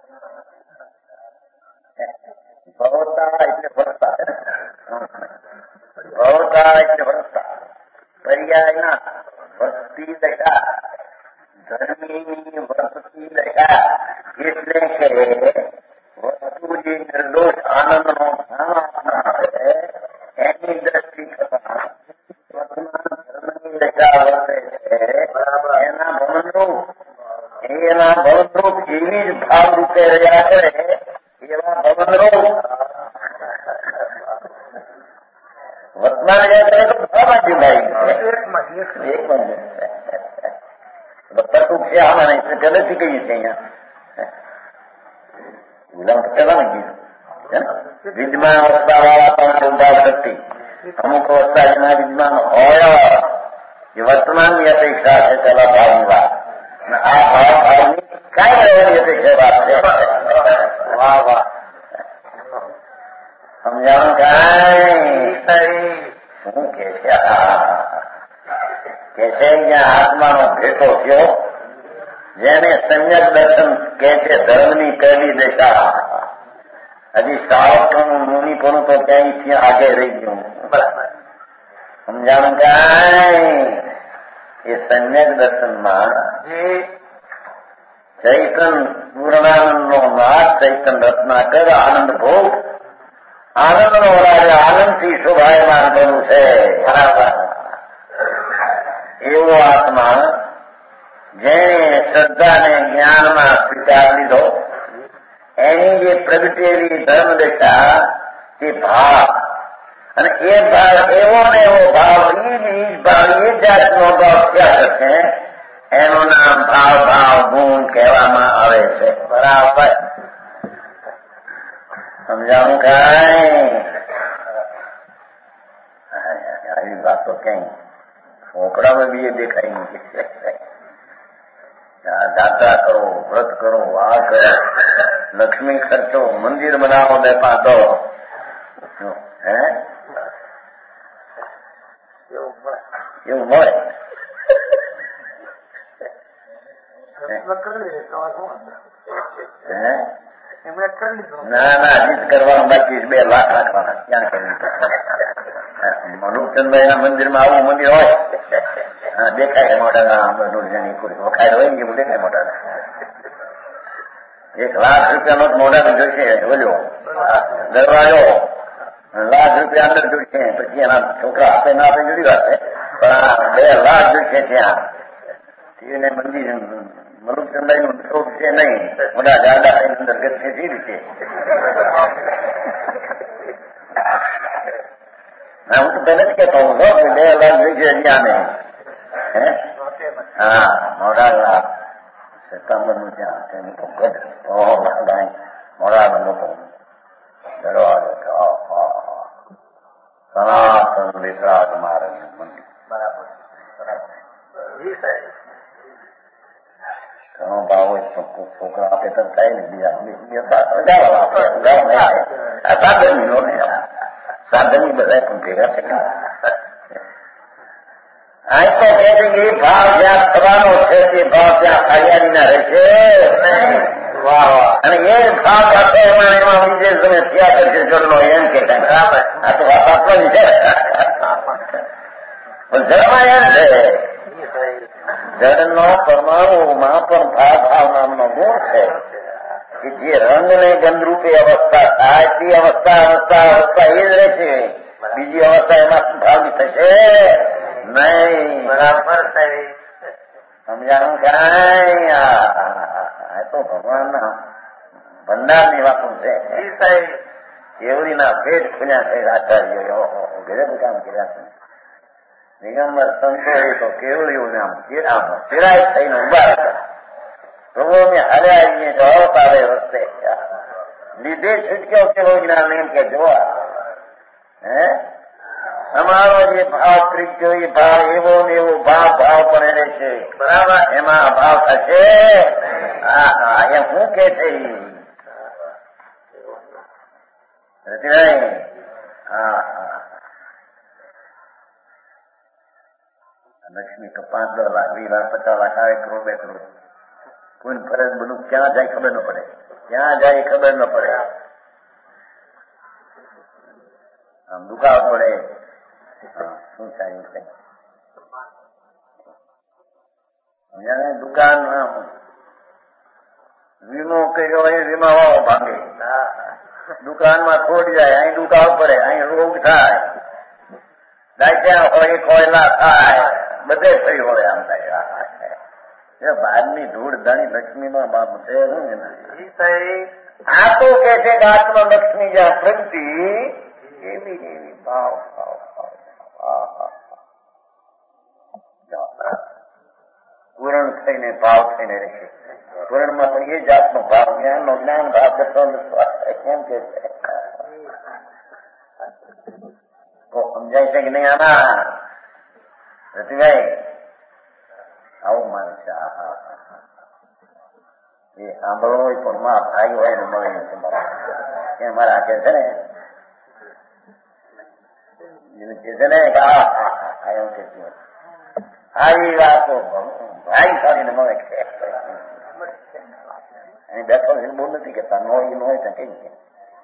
भवता એટલે ભરતા ભવતા એટલે ભરતા પર્યાયના વસ્તી દશા ધર્મીની વર્તતી દશા એટલે કે વસ્તુ જે નિર્દોષ આનંદનો ભાવ છે એની દ્રષ્ટિ થતા વર્તમાન ધર્મની દશા વર્તે છે. એના ભવનરૂપ એવી જ ભાવ રૂપે રહ્યા કરે એવા ભવનરૂપ વર્તમાન રહ્યા કરે તો ભાવમાંથી ભાઈ એકમાં ટૂંક છે આમાં નહીં પહેલેથી કહીએ છીએ અહીંયા વિદ્યમાન અવસ્થા વાળા પણ ભાવ શક્તિ અમુક અવસ્થા જેના વિદ્યમાન હોય એ વર્તમાનની અપેક્ષા છે પેલા ભાવની વાત. આ ભાવ ભાવની કાંઈ રહેવાની અપેક્ષા વાત છે. વાહ વાહ સમજાવું કાંઈ. શું કે છે અહીંયા આત્માનો ભેટો થયો જેને સમ્યક દર્શન કે છે ધર્મની પહેલી દશા. હજી સાવકનું મુનિપણું તો ક્યાંયથી આગે રહી ગયું. બરાબર સમજાણું કાંઈ. એ સમ્યક દર્શનમાં ચૈતન પૂર્ણાનંદનો નાથ ચૈતન રત્નાકર આનંદ ભોગ આનંદનો રાજા આનંદથી શોભાયમાન બનવું છે. બરાબર એવો આત્મા જેને શ્રદ્ધાને જ્ઞાનમાં સ્વીકાર લીધો એની જે પ્રગટેલી ધર્મદશા તે ભાવ અને એ ભાવ એવો ને એવો ભાવ એ જાતનો ભાવ થયા છે એનું નામ ભાવ ભાવ ગુણ કહેવામાં આવે છે. બરાબર સમજાવું કાંઈ? આવી વાત તો ક્યાંય છોકરામાં બી એ દેખાય નહીં. દાદા કરો, વ્રત કરો, આ કરો, લક્ષ્મી ખર્ચો, મંદિર બનાવો, બે પાંચ હે એવું મળે. ના ના જીત કરવાનું બાકી 2 લાખ રાખવાના. ક્યાં કરી મનુપચંદભાઈ ના મંદિરમાં આવું મંદિર હોય દેખાય મોટા વખાય હોય ને દેખાય મોટા. 1 લાખ રૂપિયાનો મોઢાનો જોઈશે બોલ્યો દરવાજો, લાખ રૂપિયા અંદર જોઈશે. પછી એના છોકરા આપે ના આપે જુદી વાત છે, પણ 2 લાખ જોઈશે ત્યાં. એને મંદિર મનુપચંદભાઈ નું શોખ છે નહીં, મોટા દાદા અંદર ગત છે સી રીતે. હું તો પહેલે જ કહેતો હું 2 લાખ જોઈશે ત્યાં ને. હા મોડા સત્તાવન નું ત્યાં મોડા લોકો સનાતન વિતરાગ મહારાજ મંદિર. બરાબર ઘણો ભાવ હોય છોકરા આપે તો થાય ને બીજા સાધની બધા પણ ભેગા થયા. આ તો કહે છે કે એ ભાવ જ્યાં થવાનો છે તે ભાવ ત્યાં હરિયાળી ના રહેશે. અને એ ભાવ સાથે એમાં વિજય તમે થયા કરશે જોડલો એમ કે બરાબર. આ તો વાત આપણો છે પણ જળમાં એમ છે જળનો પરમાણુમાં પણ ભાવ નામનો ગુણ છે કે જે રંગને ગંધરૂપે અવસ્થા થાય તે અવસ્થા એ જ રહેશે. બીજી અવસ્થા એમાં ભાવની થશે નહીં. બરાબર સમજાણું કાંઈ? આ તો ભગવાનના ભંડારની વાતો છે. કેવડીના પેટ ખુલ્યા છે આચાર્યો ગજબ કામ કર્યા છે. દિગંબર સંતો એ તો કેવડીઓને આમ ચિરાય થઈને ઉભા હતા. પ્રભુને હર્યા તો અવતારે રસ્તે લીધે છૂટક્યો કેવો જ્ઞાન એમ કે જોવા હે અમારો જે ભાવ ત્રીજો એ ભાવ એવો ને એવો ભાવ પણ એને છે. બરાબર એમાં ભાવ થશે. એમ શું કે છે લક્ષ્મી તો 5-10 લાખ 20 લાખ 50 લાખ આવે, કરોડ 2 કરોડ કોઈ ફરજ બધું ક્યાં જાય ખબર ન પડે. ક્યાં જાય ખબર ન પડે. આમ દુકાળ પડે શું થાય દુકાન વીમો કર્યો એ વીમા વાળો ભાગે. દુકાનમાં ખોટ જાય, અહીં દુકાળ પડે, અહીં રોગ થાય, દાચ્યા હોય કોયલા થાય, બધે ફરી હોય. આમ થાય બહારની ધૂળ ધાણી લક્ષ્મીમાં બાપ છે. આ તો કે છે કે આત્મલક્ષ્મી જ્યાં પ્રગતિ એવી એવી ભાવ પૂરણ થઈને ભાવ થઈને રહેશે. પૂરણમાં પણ એ જાતનો ભાવ જ્ઞાનનો જ્ઞાન ભાવ કેમ કે તો સમજાય છે કે નહીં? આના રતિભાઈ આવું માને છે. એ સાંભળવો હોય પણ માં ભાઈ હોય ને મળે છે મારા કે છે ને કે છે ને એમ કે આવી વાતો ભાઈ સાથે મળે છે. અહીં બેઠો બહુ નથી કેતા નો એ નો હોય તો કઈ છે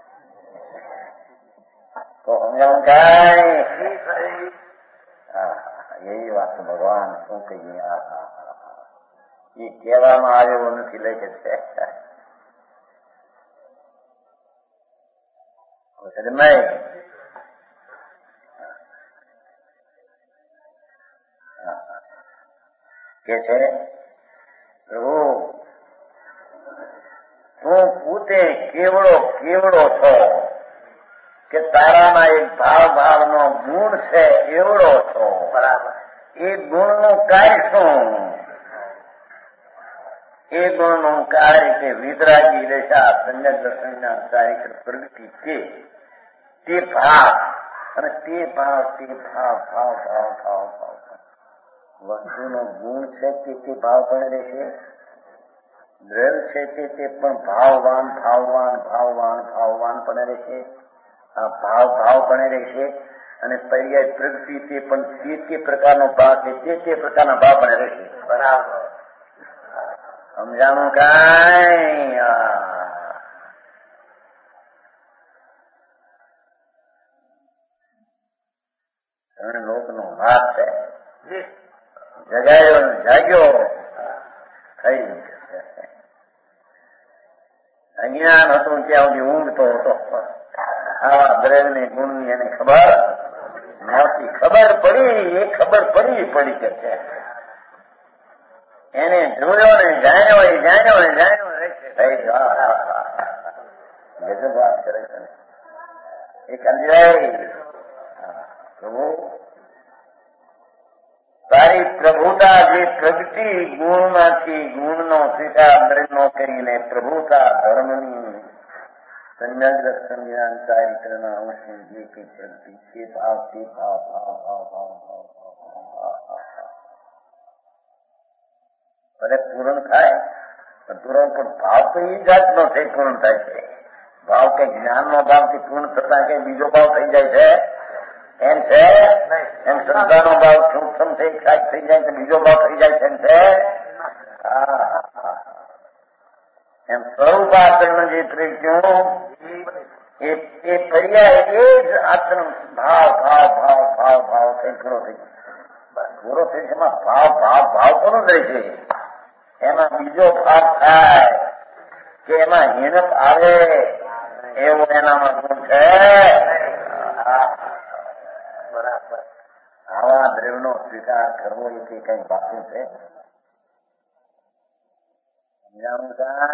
તો સમજાવું કાંઈ? એવી વાત ભગવાન શું કહીએ એ કહેવામાં આવ્યો નથી લે કે છે નહીં. કે છે પ્રભુ તું પોતે કેવડો કેવડો છો કે તારામાં એક ભાવનો ગુણ છે એવડો છો. બરાબર. એ ગુણનું કાર્ય શું? એ ગુણનું કાર્ય કે વિતરાગી દશા સંજ્ઞ દર્શનના કાર્ય પ્રગતિ તે ભાવ અને તે ભાવ વસ્તુનો ગુણ છે તે ભાવ પણ રહેશે. દ્રવ્ય છે તે પણ ભાવવાન પણ રહેશે. આ ભાવ પણ રહેશે અને પર્યાય પ્રગતિ તે પણ તે પ્રકારનો ભાવ છે તે પ્રકારના ભાવ પણ રહેશે. બરાબર. સમજાણું કાંઈ? લોકનો ભાગ છે. જગાયો જાગ્યો થઈ અજ્ઞાન હતું ત્યાં સુધી ઊંઘતો હતો. આવા દ્રવ્યની ગુણની એને ખબર નહોતી. ખબર પડી કે છે એને જોયો ને જાણ્યો રહેશે. ગજબ વાત કરે છે. એક અધ્યાય પ્રભુ તારી પ્રભુતા જે પ્રગતિ ગુણમાંથી ગુણનો સ્વીકાર દ્રવ્યનો કરીને પ્રભુતા ધર્મની સંજ્ઞા ચારિત્રના અંશની જે કઈ પ્રગતિ તે ભાવ ભલે પૂર્ણ થાય તુરંત પણ ભાવ તો એ જાતનો થઈ પૂર્ણ થાય છે. ભાવ કે જ્ઞાનનો ભાવથી પૂર્ણ થતા કે બીજો ભાવ થઈ જાય છે એમ છે. એમ શ્રદ્ધાનો ભાવ સૂક્ષ્મ થઈ જાય તો બીજો ભાવ થઈ જાય છે એમ છે. એમ સ્વરૂપાચરણ જે પ્રત્યું એ પર્યાય એ જ આચરણ ભાવ થઈ પૂરો થઈ છે. એમાં ભાવ કોનો રહે છે? એમાં બીજો ભાવ થાય કે એમાં હિણપ આવે એવો એનામાં ગુણ છે. બરાબર. આવા દ્રવ્યનો સ્વીકાર કરવો એ કઈ બાકી છે? સમજાણું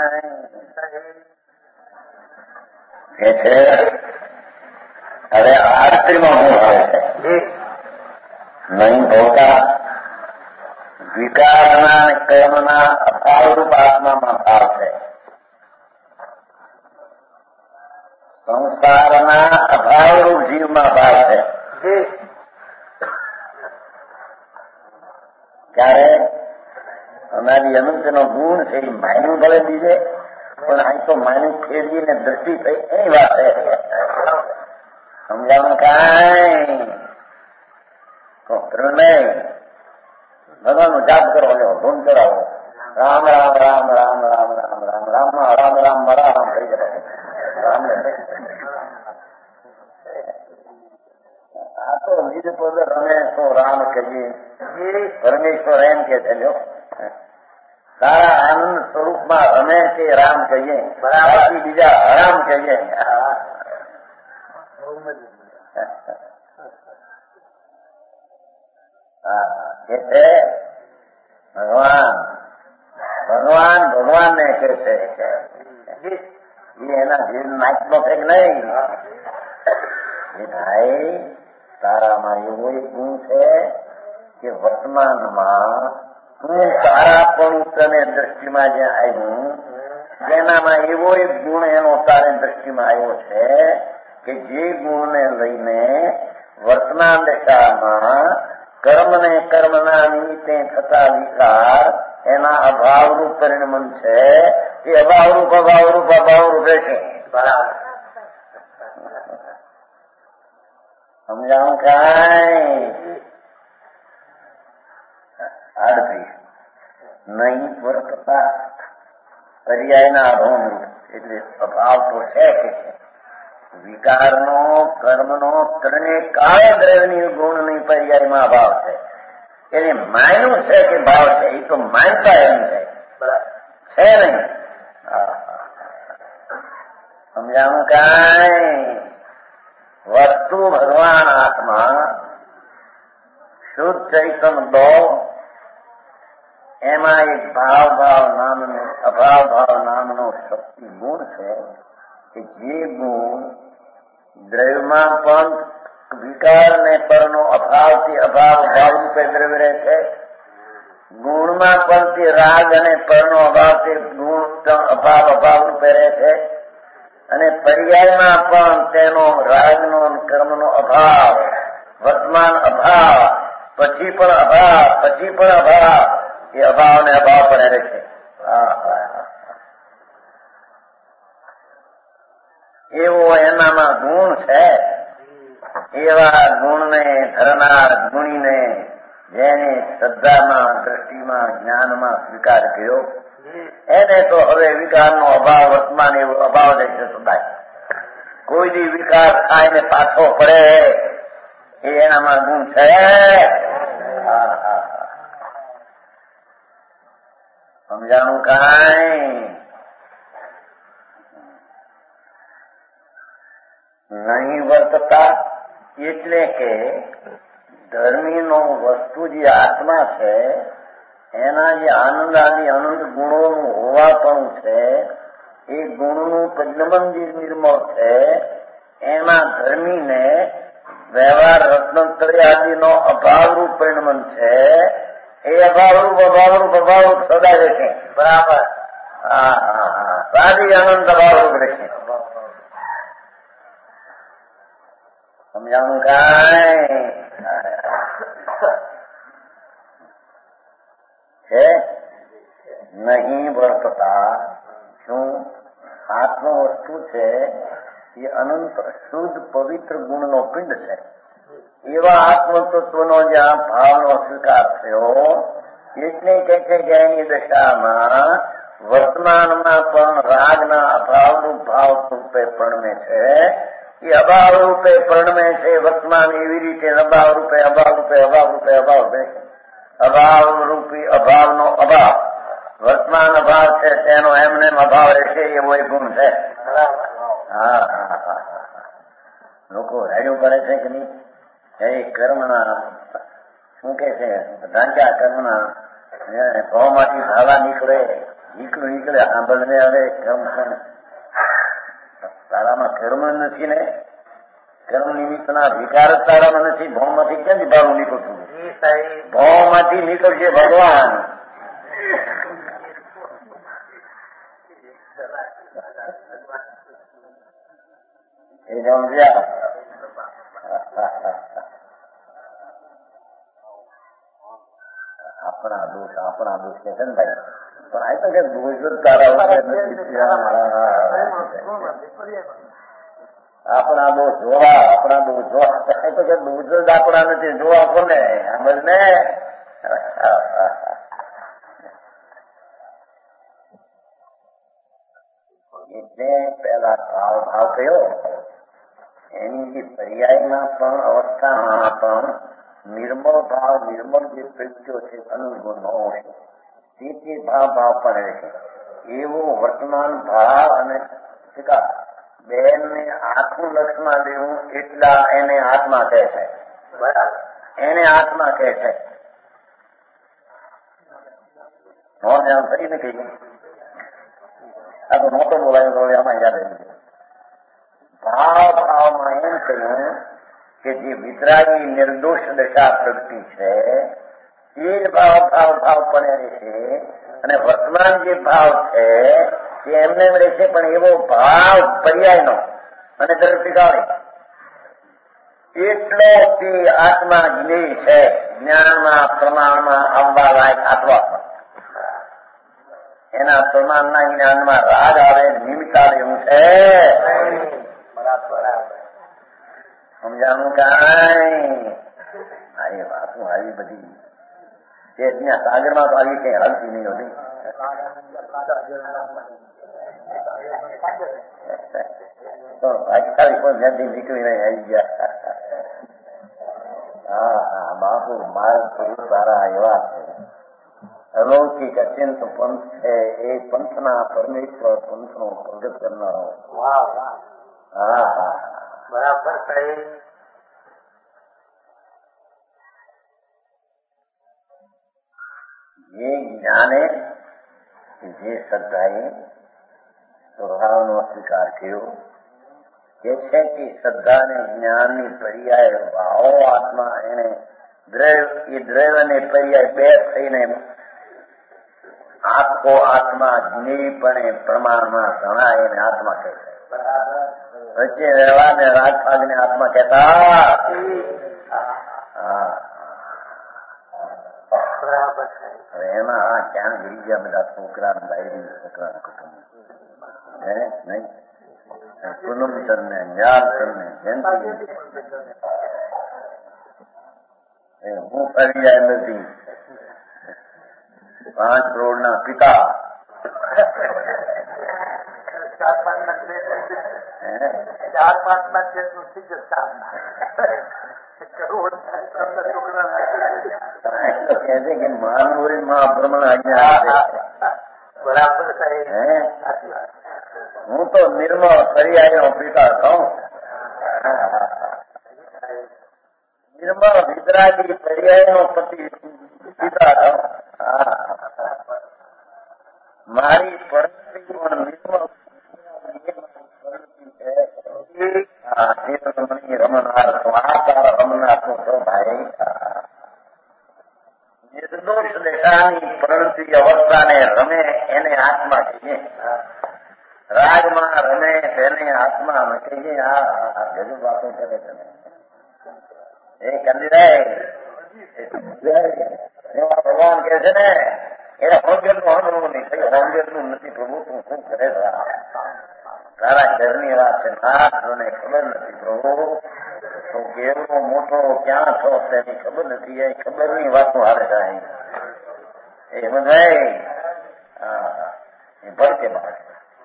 કે છે. હવે આરતીમાં શું આવે છે? નહીં ભોગા વિકારના અને કર્મના અભાવરૂપ આત્મામાં ભાવ છે. સંસારના અભાવરૂપ જીવમાં ભાવ છે. ત્યારે અમારી અનંતનો ગુણ છે એ માયનું ભલે દીધે પણ અહીં તો માયનું ફેરવીને દ્રષ્ટિ થઈ એની વાત છે. સમજાવું કાંઈ તો નહીં. ભગવાનનો જાપ કરો, ધૂન કરાવો, રામ રામ રામ રામ રામ રામ રામ રામ રામ રામ મારા રામ થઈ જાય. આ તો નિજ પદ રમે તો રામ કહીએ. પરમેશ્વર એમ કે છે તારા આનંદ સ્વરૂપમાં રમે કે રામ કહીએ, બાકી બીજા હરામ કહીએ. કે છે ભગવાન ને કે છે એના જીવ નાચનો છે કે નહીં? ભાઈ તારામાં એવો એક ગુણ છે કે વર્તમાનમાં તું તારાપણું તને દ્રષ્ટિમાં જ્યાં આવ્યું જેનામાં એવો એક ગુણ એનો તારે દ્રષ્ટિમાં આવ્યો છે કે જે ગુણને લઈને વર્તમાન દશામાં કર્મને કર્મના નિમિત્તે થતા વિકાર એના અભાવરૂપ પરિણમન છે. એ અભાવરૂપ રહેશે. બરાબર. સમજાવું કાંઈ? આડત્રીસ નહીં વર્તતા પર્યાયના અભાવરૂપ એટલે અભાવ તો છે કે છે. વિકારનો કર્મનો ત્રણે કાળ દ્રવ્યની ગુણની પર્યાયમાં અભાવ છે. એને માન્યું છે કે ભાવ છે એ તો માનતા એમ છે. બરાબર છે નહીં? સમજાવું કાંઈ? વસ્તુ ભગવાન આત્મા શુદ્ધ ચૈતન દો એમાં એક ભાવ નામનો અભાવ નામનો શક્તિ ગુણ છે કે જે ગુણ દ્રવ્યમાં પણ વિકાર ને પરનો અભાવથી અભાવ રૂપે દ્રવ્ય રહે છે, ગુણમાં પણ તે રાગ અને પરનો અભાવથી ગુણ અભાવ રૂપે રહે છે, અને પર્યાયમાં પણ તેનો રાગનો કર્મનો અભાવ, વર્તમાન અભાવ, પછી પણ અભાવ એ અભાવ ને અભાવ પણ રહે છે. એવો એનામાં ગુણ છે. એવા ગુણને ધરનાર ગુણીને જેને શ્રદ્ધામાં, દ્રષ્ટિમાં, જ્ઞાનમાં સ્વીકાર કર્યો એને તો હવે વિકારનો અભાવ, વર્તમાન એવો અભાવ દેશે સદાય. કોઈ દી વિકાર થાય ને પાછો પડે એ એનામાં ગુણ છે. સમજાણું કાંઈ નહીં વર્તતા એટલે કે ધર્મીનો વસ્તુ જે આત્મા છે એના જે આનંદ આદિ અનંત ગુણોનું હોવાપણું છે એ ગુણનું પ્રજ્ઞમન જે નિર્મળ છે એમાં ધર્મીને વ્યવહાર રત્નત્રય આદિનો અભાવરૂપ પરિણમન છે. એ અભાવરૂપ સદા રહેશે. બરાબર. સાદી આનંદ અભાવરૂપ રહેશે. સમજાણું કાંઈ છે નહીં વર્તતા. શું આત્મ વસ્તુ છે એ અનંત શુદ્ધ પવિત્ર ગુણનો પિંડ છે. એવા આત્મતત્વનો જ્યાં ભાવનો સ્વીકાર થયો એટલે કે છે કે એની દશામાં વર્તમાનમાં પણ રાગના અભાવરૂપ ભાવ રૂપે પરણમે છે. એ અભાવ રૂપે પરણમે છે. વર્તમાન એવી રીતે અભાવ રૂપે અભાવરૂપી અભાવનો અભાવ, વર્તમાન અભાવ છે તેનો એમને અભાવ રહેશે એવો એ ગુણ છે. લોકો રાડ્યું કરે છે કે નહીં? એ કર્મના શું કે છે ઢાંચા કર્મના ભાવમાંથી ભાવા નીકળે સાંભળને હવે કર્મ તારામાં કર્મ નથી ને, કર્મ નિમિત્તના વિકાર જ તારામાં નથી. ભાવમાંથી ક્યાંથી ભાવ નીકળતું? ભાવમાંથી નીકળશે ભગવાન. એ સમજ્યા? આપણા દોષ કે છે ને ભાઈ, પણ આ તો કે દોષ જ તારા આપણા દોષ જોવા તો કે દોષ જ આપણા નથી. જોવા કોને સમજ ને? એટલે પેલા ભાવ કયો એની જે પર્યાયમાં પણ અવસ્થામાં પણ નિર્મળ ભાવ, નિર્મળ જે પ્રત્યો છે અનુગુણ ન હોય તે ભાવ પણ રહેશે. એવો વર્તમાન ભાવ અને બેનને આખું લક્ષમાં લેવું એટલા એને આત્મા કહે છે. બરાબર, એને આત્મા કહે છે. નોંધ કરી ને કઈ આ તો નહોતો બોલાયો, આમાં યાદ આવી ભાવમાં એમ કહ્યું કે જે વિતરાગી નિર્દોષ દશા પ્રગતિ છે એ જ ભાવ પણ રહેશે. અને વર્તમાન જે ભાવ છે એ એમને રહેશે, પણ એવો ભાવ પર્યાયનો અને દર્શિકાળી એટલો તે આત્મા જ્ઞેય છે. જ્ઞાનમાં પ્રમાણમાં આવવા લાયક આત્મા પણ એના પ્રમાણના જ્ઞાનમાં રાગ આવે, નિમિત્ત આવે એવું છે. સમજાનું કાંઈ? આ વાતો આવી બધી તે ત્યાં સાગરમાં તો આવી કઈ હાલતી નહીં હોતી. તો ભાગશાળી કોઈ જ્યાંથી નીકળી નહીં આવી ગયા. હા બાપુ માર્ગ સારા એવા છે. અલૌકિક અત્યંત પંથ છે. એ પંથના પરમેશ્વર પંથનો પ્રગટ કરનારો. બરાબર કઈ એ જ્ઞાને જે શ્રદ્ધાએ સ્વભાવનો સ્વીકાર કર્યો કે છે કે શ્રદ્ધા અને જ્ઞાનની પર્યાય ભાવો આત્મા એને દ્રવ્ય અને પર્યાય બે થઈને આખો આત્મા જ્ઞેયપણે પ્રમાણમાં જણાય એને આત્મા કહે છે. વચ્ચે વ્યવહારને રાજભાગને આત્મા કહેતા. હવે એમાં ક્યાં ગીરી ગયા બધા છોકરા બાયરી છોકરા કુટુંબ નહીં પુનમસર ને ન્યાલસર ને જયંતિ હું પર્યાય નથી 5 કરોડના પિતા 4-5 જેટલું થઈ જતા કરોડ કહે છે કે માનવરી મહાબ્રહ્મણ આજ્ઞા બરાબર. હું તો નિર્મળ પર્યાયનો પિતા કહું. નિર્મળ વિતરાગી પર્યાયનો પિતા કહું. મારી પરિસ્થિતિ પણ નિર્મળ નિર્દોષ દેશાની પ્રવૃત્તિ અવસ્થાને રમે એને આત્મા કહીએ. રાજમાં રમે તેને આત્મા કહીએ. આ ગજુ વાતો કરે છે એ કંદીરાય ભગવાન કે છે ને એને હોંગેરનું અનુભવ નહીં થઈ. હોંગેરનું નથી પ્રભુ તું શું કરે છે? તારા ઘરની વાત છે નાથને ખબર નથી પ્રભુ તો કેવડો મોટો ક્યાં છો તેની ખબર નથી. એ ખબરની વાતો હારે જાય એ બધા ભડકે મારે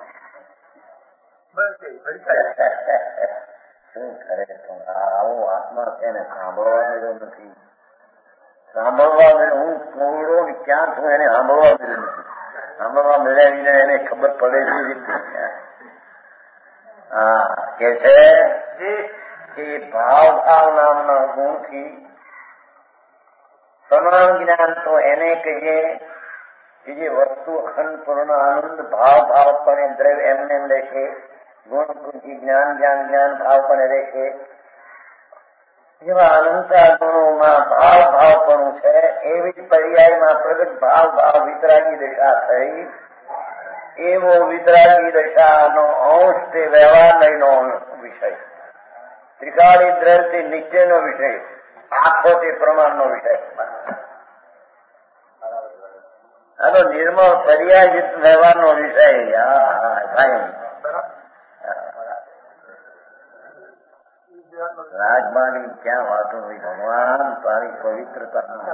શું કરે તો આવો આત્મા છે ને સાંભળવા મળ્યો નથી. સાંભળવા મળ્યો હું કોવડો ક્યાં છું એને સાંભળવા મળ્યો નથી. સાંભળવા મળ્યા એને ખબર પડે છે. કે છે કે ભાવ નામના ગુણથી સમાન જ્ઞાન તો એને કહીએ કે જે વસ્તુ અખંડ પૂર્ણ આનંદ ભાવ પણ દ્રવ્ય એમને એમ રહેશે. ગુણ ગુણથી જ્ઞાન ભાવ પણ રહેશે. જેવા અનંતા ગુણોમાં ભાવ પણ છે એવી જ પર્યાયમાં પ્રગટ ભાવ વિતરાગી દશા થઈ. એવો વિતરાગી દશાનો અંશ તે વ્યવહાર લઈનો વિષય. ત્રિકાળી દ્રવ્યથી નીચેનો વિષય. આખો તે પ્રમાણનો વિષય. આનો નિર્મળ પર્યાયિત વ્યવહારનો વિષય. રાજમાની ક્યાં વાતો હોય ભગવાન તારી પવિત્રતા.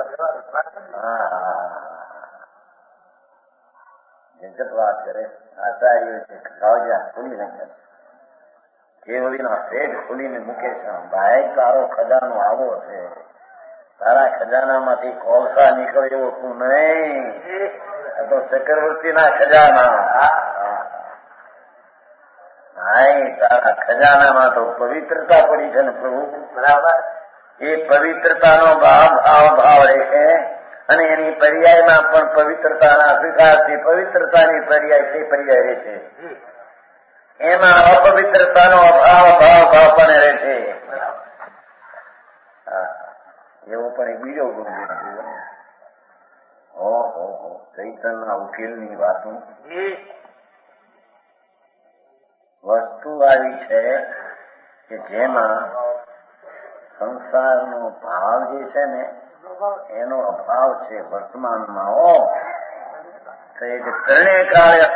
જગત વાત કરે આચાર્ય છે ખજાના ખોલી નાખે. કેવળીના પેટ ખોલીને મૂકે છે. ભાઈ તારો ખજાનો આવો છે. તારા ખજાનામાંથી કોલસા નીકળે એવો તું નહીં. તો ચક્રવર્તીના ખજાના. ભાઈ તારા ખજાનામાં તો પવિત્રતા પડી છે ને પ્રભુ. બરાબર. એ પવિત્રતાનો ભાવ રહેશે અને એની પર્યાયમાં પણ પવિત્રતાના સ્વીકારથી પવિત્રતાની પર્યાય તે પર્યાય રહેશે. એમાં અપવિત્રતાનો ભાવ પણ રહેશે. એવો પણ એક બીજો ગુણ ઓહો ચૈતનના ઉકેલની વાતો. વસ્તુ આવી છે કે જેમાં સંસારનો ભાવ જે છે ને એનો અભાવ છે વર્તમાનમાં. ત્રણેય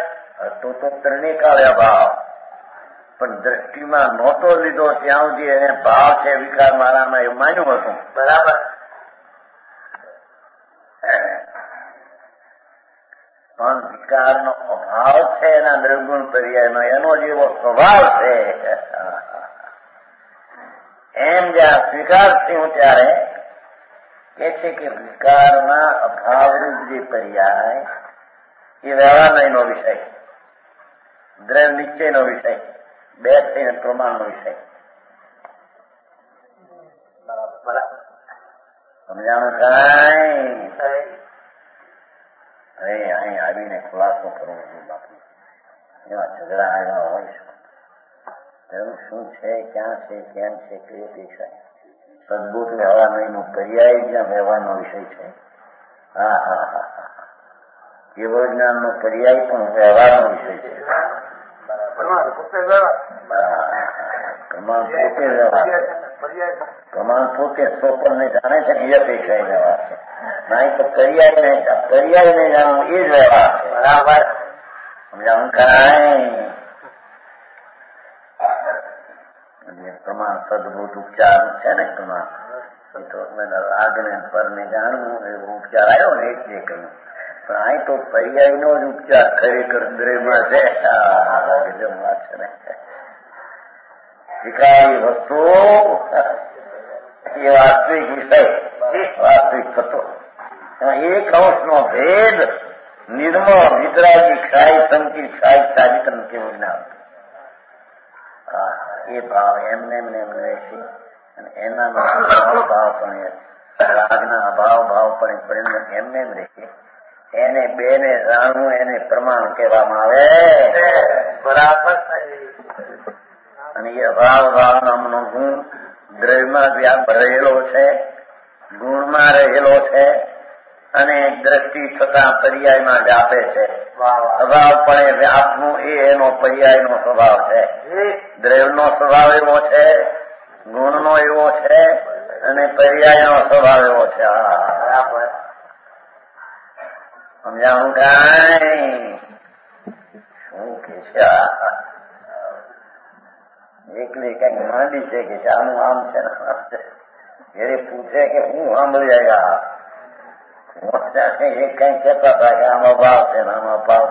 કાળે અભાવ પણ દ્રષ્ટિમાં નહોતો લીધો ત્યાં સુધી એને ભાવ છે વિકાર મારામાં એવું માન્યું હતું. બરાબર. પણ વિકારનો અભાવ છે એના દ્રવ્યગુણ પર્યાયનો એનો જેવો સ્વભાવ છે એમ જ્યાં સ્વીકાર થયું ત્યારે કે છે કે વિકારના અભાવરૂપ જે પર્યાય એ વ્યવહારનો વિષય, દ્રવ્ય નિશ્ચયનો વિષય, બે થઈને પ્રમાણનો વિષય. સમજાણું કાંઈ? હવે અહીં આવીને ખુલાસો કરવો જોઈએ બાપુ. એવા ઝઘડા આવ્યા હોય છે. ધર્મ શું છે, ક્યાં છે, કેમ છે, કઈ દેખાય. સદબુદ્ધ વ્યવહારનો પર્યાય જ્યાં વ્યવહારનો વિષય છે. હા હા હા હા. કેવળ જ્ઞાનનો પર્યાય પણ વ્યવહારનો વિષય છે. પ્રમાણ પોતે વ્યવહાર, પ્રમાણ પોતે સ્વપનને જાણે છે એ અપેક્ષા વ્યવહાર છે. નહીં તો પર્યાયને જાણવું એ જ વ્યવહાર છે. બરાબર સમજાવું કાંઈ. પ્રમાણ સદભૂત ઉપચાર છે ને પ્રમાણ. એ તો રાગ ને પર ને જાણવું એવો ઉપચાર આવ્યો ને એટલે કહ્યું. પણ અહીં તો પર્યાયનો જ ઉપચાર ખરેખર દ્રવ્યમાં છે. વાત છે ને વિકારી વસ્તુ એ વાસ્તવિક વિષય, વાસ્તવિક થતો એક અંશનો ભેદ નિર્મળ વિતરાગી ક્ષાય સંકી ક્ષાય સાધિકન કેવું જ્ઞાન. એ ભાવ એમને રહેશે અને એના ભાવ પણ રાગના અભાવ ભાવ પણ પરિણામ એમને રહેશે. એને બે ને જાણવું એને પ્રમાણ કહેવામાં આવે. બરાબર. અને એ અભાવ ભાવ નામનો ગુણ દ્રવ્યમાં વ્યાપ રહેલો છે, ગુણમાં રહેલો છે અને દ્રષ્ટિ થતા પર્યાયમાં વ્યાપે છે. અભાવ પણ વ્યાપનું એ એનો પર્યાયનો સ્વભાવ છે. દ્રવ્યનો સ્વભાવ એવો છે, ગુણનો એવો છે અને પર્યાયનો સ્વભાવ એવો છે. સમજાવું કાંઈ? શું કે છે એકલી કઈક માંડી છે કે આનું આમ છે ને ઘેરે પૂછે કે હું સાંભળી આવ્યા. એ કઈ કહેતા હતા કે આમાં ભાવ છે ને આમાં ભાવ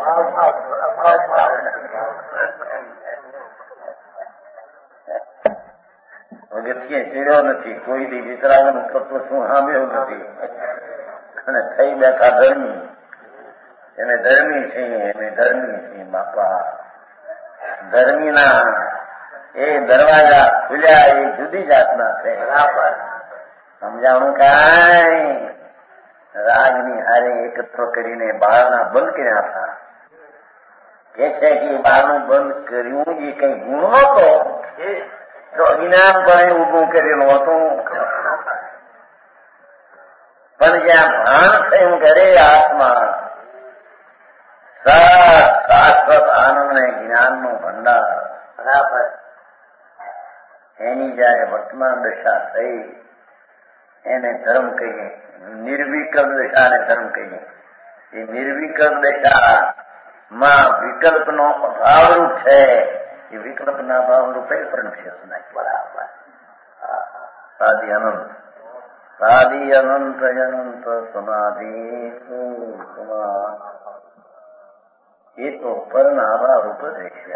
અગત્ય ચીડ્યો નથી. કોઈ દી વિતરાગનું તત્વ શું સાંભળ્યું નથી. અને થઈ બેઠા ધર્મી. એને ધર્મી છે, એને ધર્મી છે. બાપા ધર્મીના એ દરવાજા ખુલ્યા એ જુદી જાતના છે. બરાબર સમજાણું કાંઈ? રાગની હારે એકત્ર કરીને બારણા બંધ કર્યા હતા. કે છે કે બારણું બંધ કર્યું એ કઈ ગુણ નહોતો, તો અજ્ઞાન પણ ઉભું કરેલું હતું. પણ જ્યાં ભાન થયું ઘરે આત્મા શાશ્વત આનંદ ને જ્ઞાનનો ભંડાર. બરાબર. એની જયારે વર્તમાન દશા થઈ એને ધર્મ કહીએ. નિર્વિકલ્પ દશાને ધર્મ કહીએ. એ નિર્વિકલ્પ દશામાં વિકલ્પનો અભાવરૂપ છે. એ વિકલ્પના અભાવરૂપે પણ છે. બરાબર. સાદી અનંત, સાદી અનંત અનંત સમાધિ એ તો પરના અભાવરૂપ જ છે.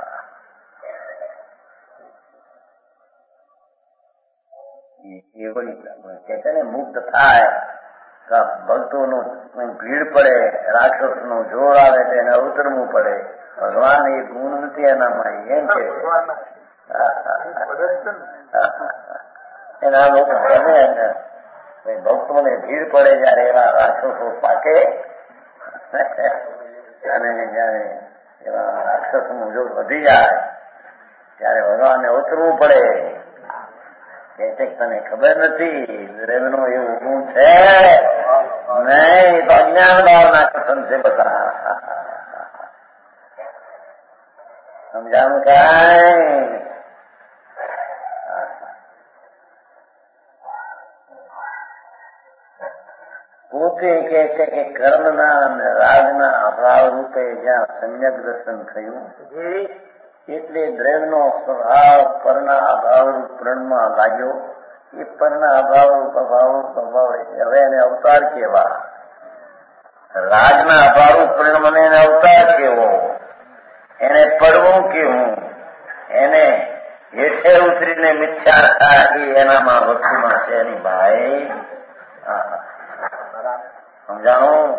કે છે ને મુક્ત થાય ભક્તોનું ભીડ પડે, રાક્ષસનો જોર આવે તો એને અવતરવું પડે. ભગવાન એ ગુણ નથી એનામાં. એમ છે એના લોકો ગમે ભક્તોને ભીડ પડે જયારે એવા રાક્ષસો પાકે અને જયારે એવા રાક્ષસનું જોર વધી જાય ત્યારે ભગવાનને અવતરવું પડે. તને ખબર નથી દ્રવ્યનો એવું ગુણ છે નહીં, તો અજ્ઞાન ભાવના કથન છે બધા. સમજાવું કાંઈ? પોતે કે છે કે કર્મના અને રાગના અભાવ રૂપે જ્યાં સમ્યક દર્શન થયું એટલે દ્રવ્યનો સ્વભાવ પરના અભાવરૂપ પ્रणમાં લાગ્યો. એ પરના અભાવરૂપ સ્વભાવ હવે એને અવતાર કેવા, રાગના અભાવરૂપ પ્रणમને એને અવતાર કેવો, એને પડવું કેવું, એને હેઠે ઉતરીને મિથ્યા થાય એ એનામાં વસ્તુમાં છે એની ભાઈ. સમજાણું?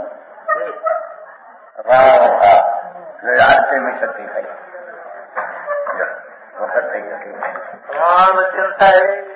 આત્મી શક્તિ થઈ વખત થઈ ગઈ.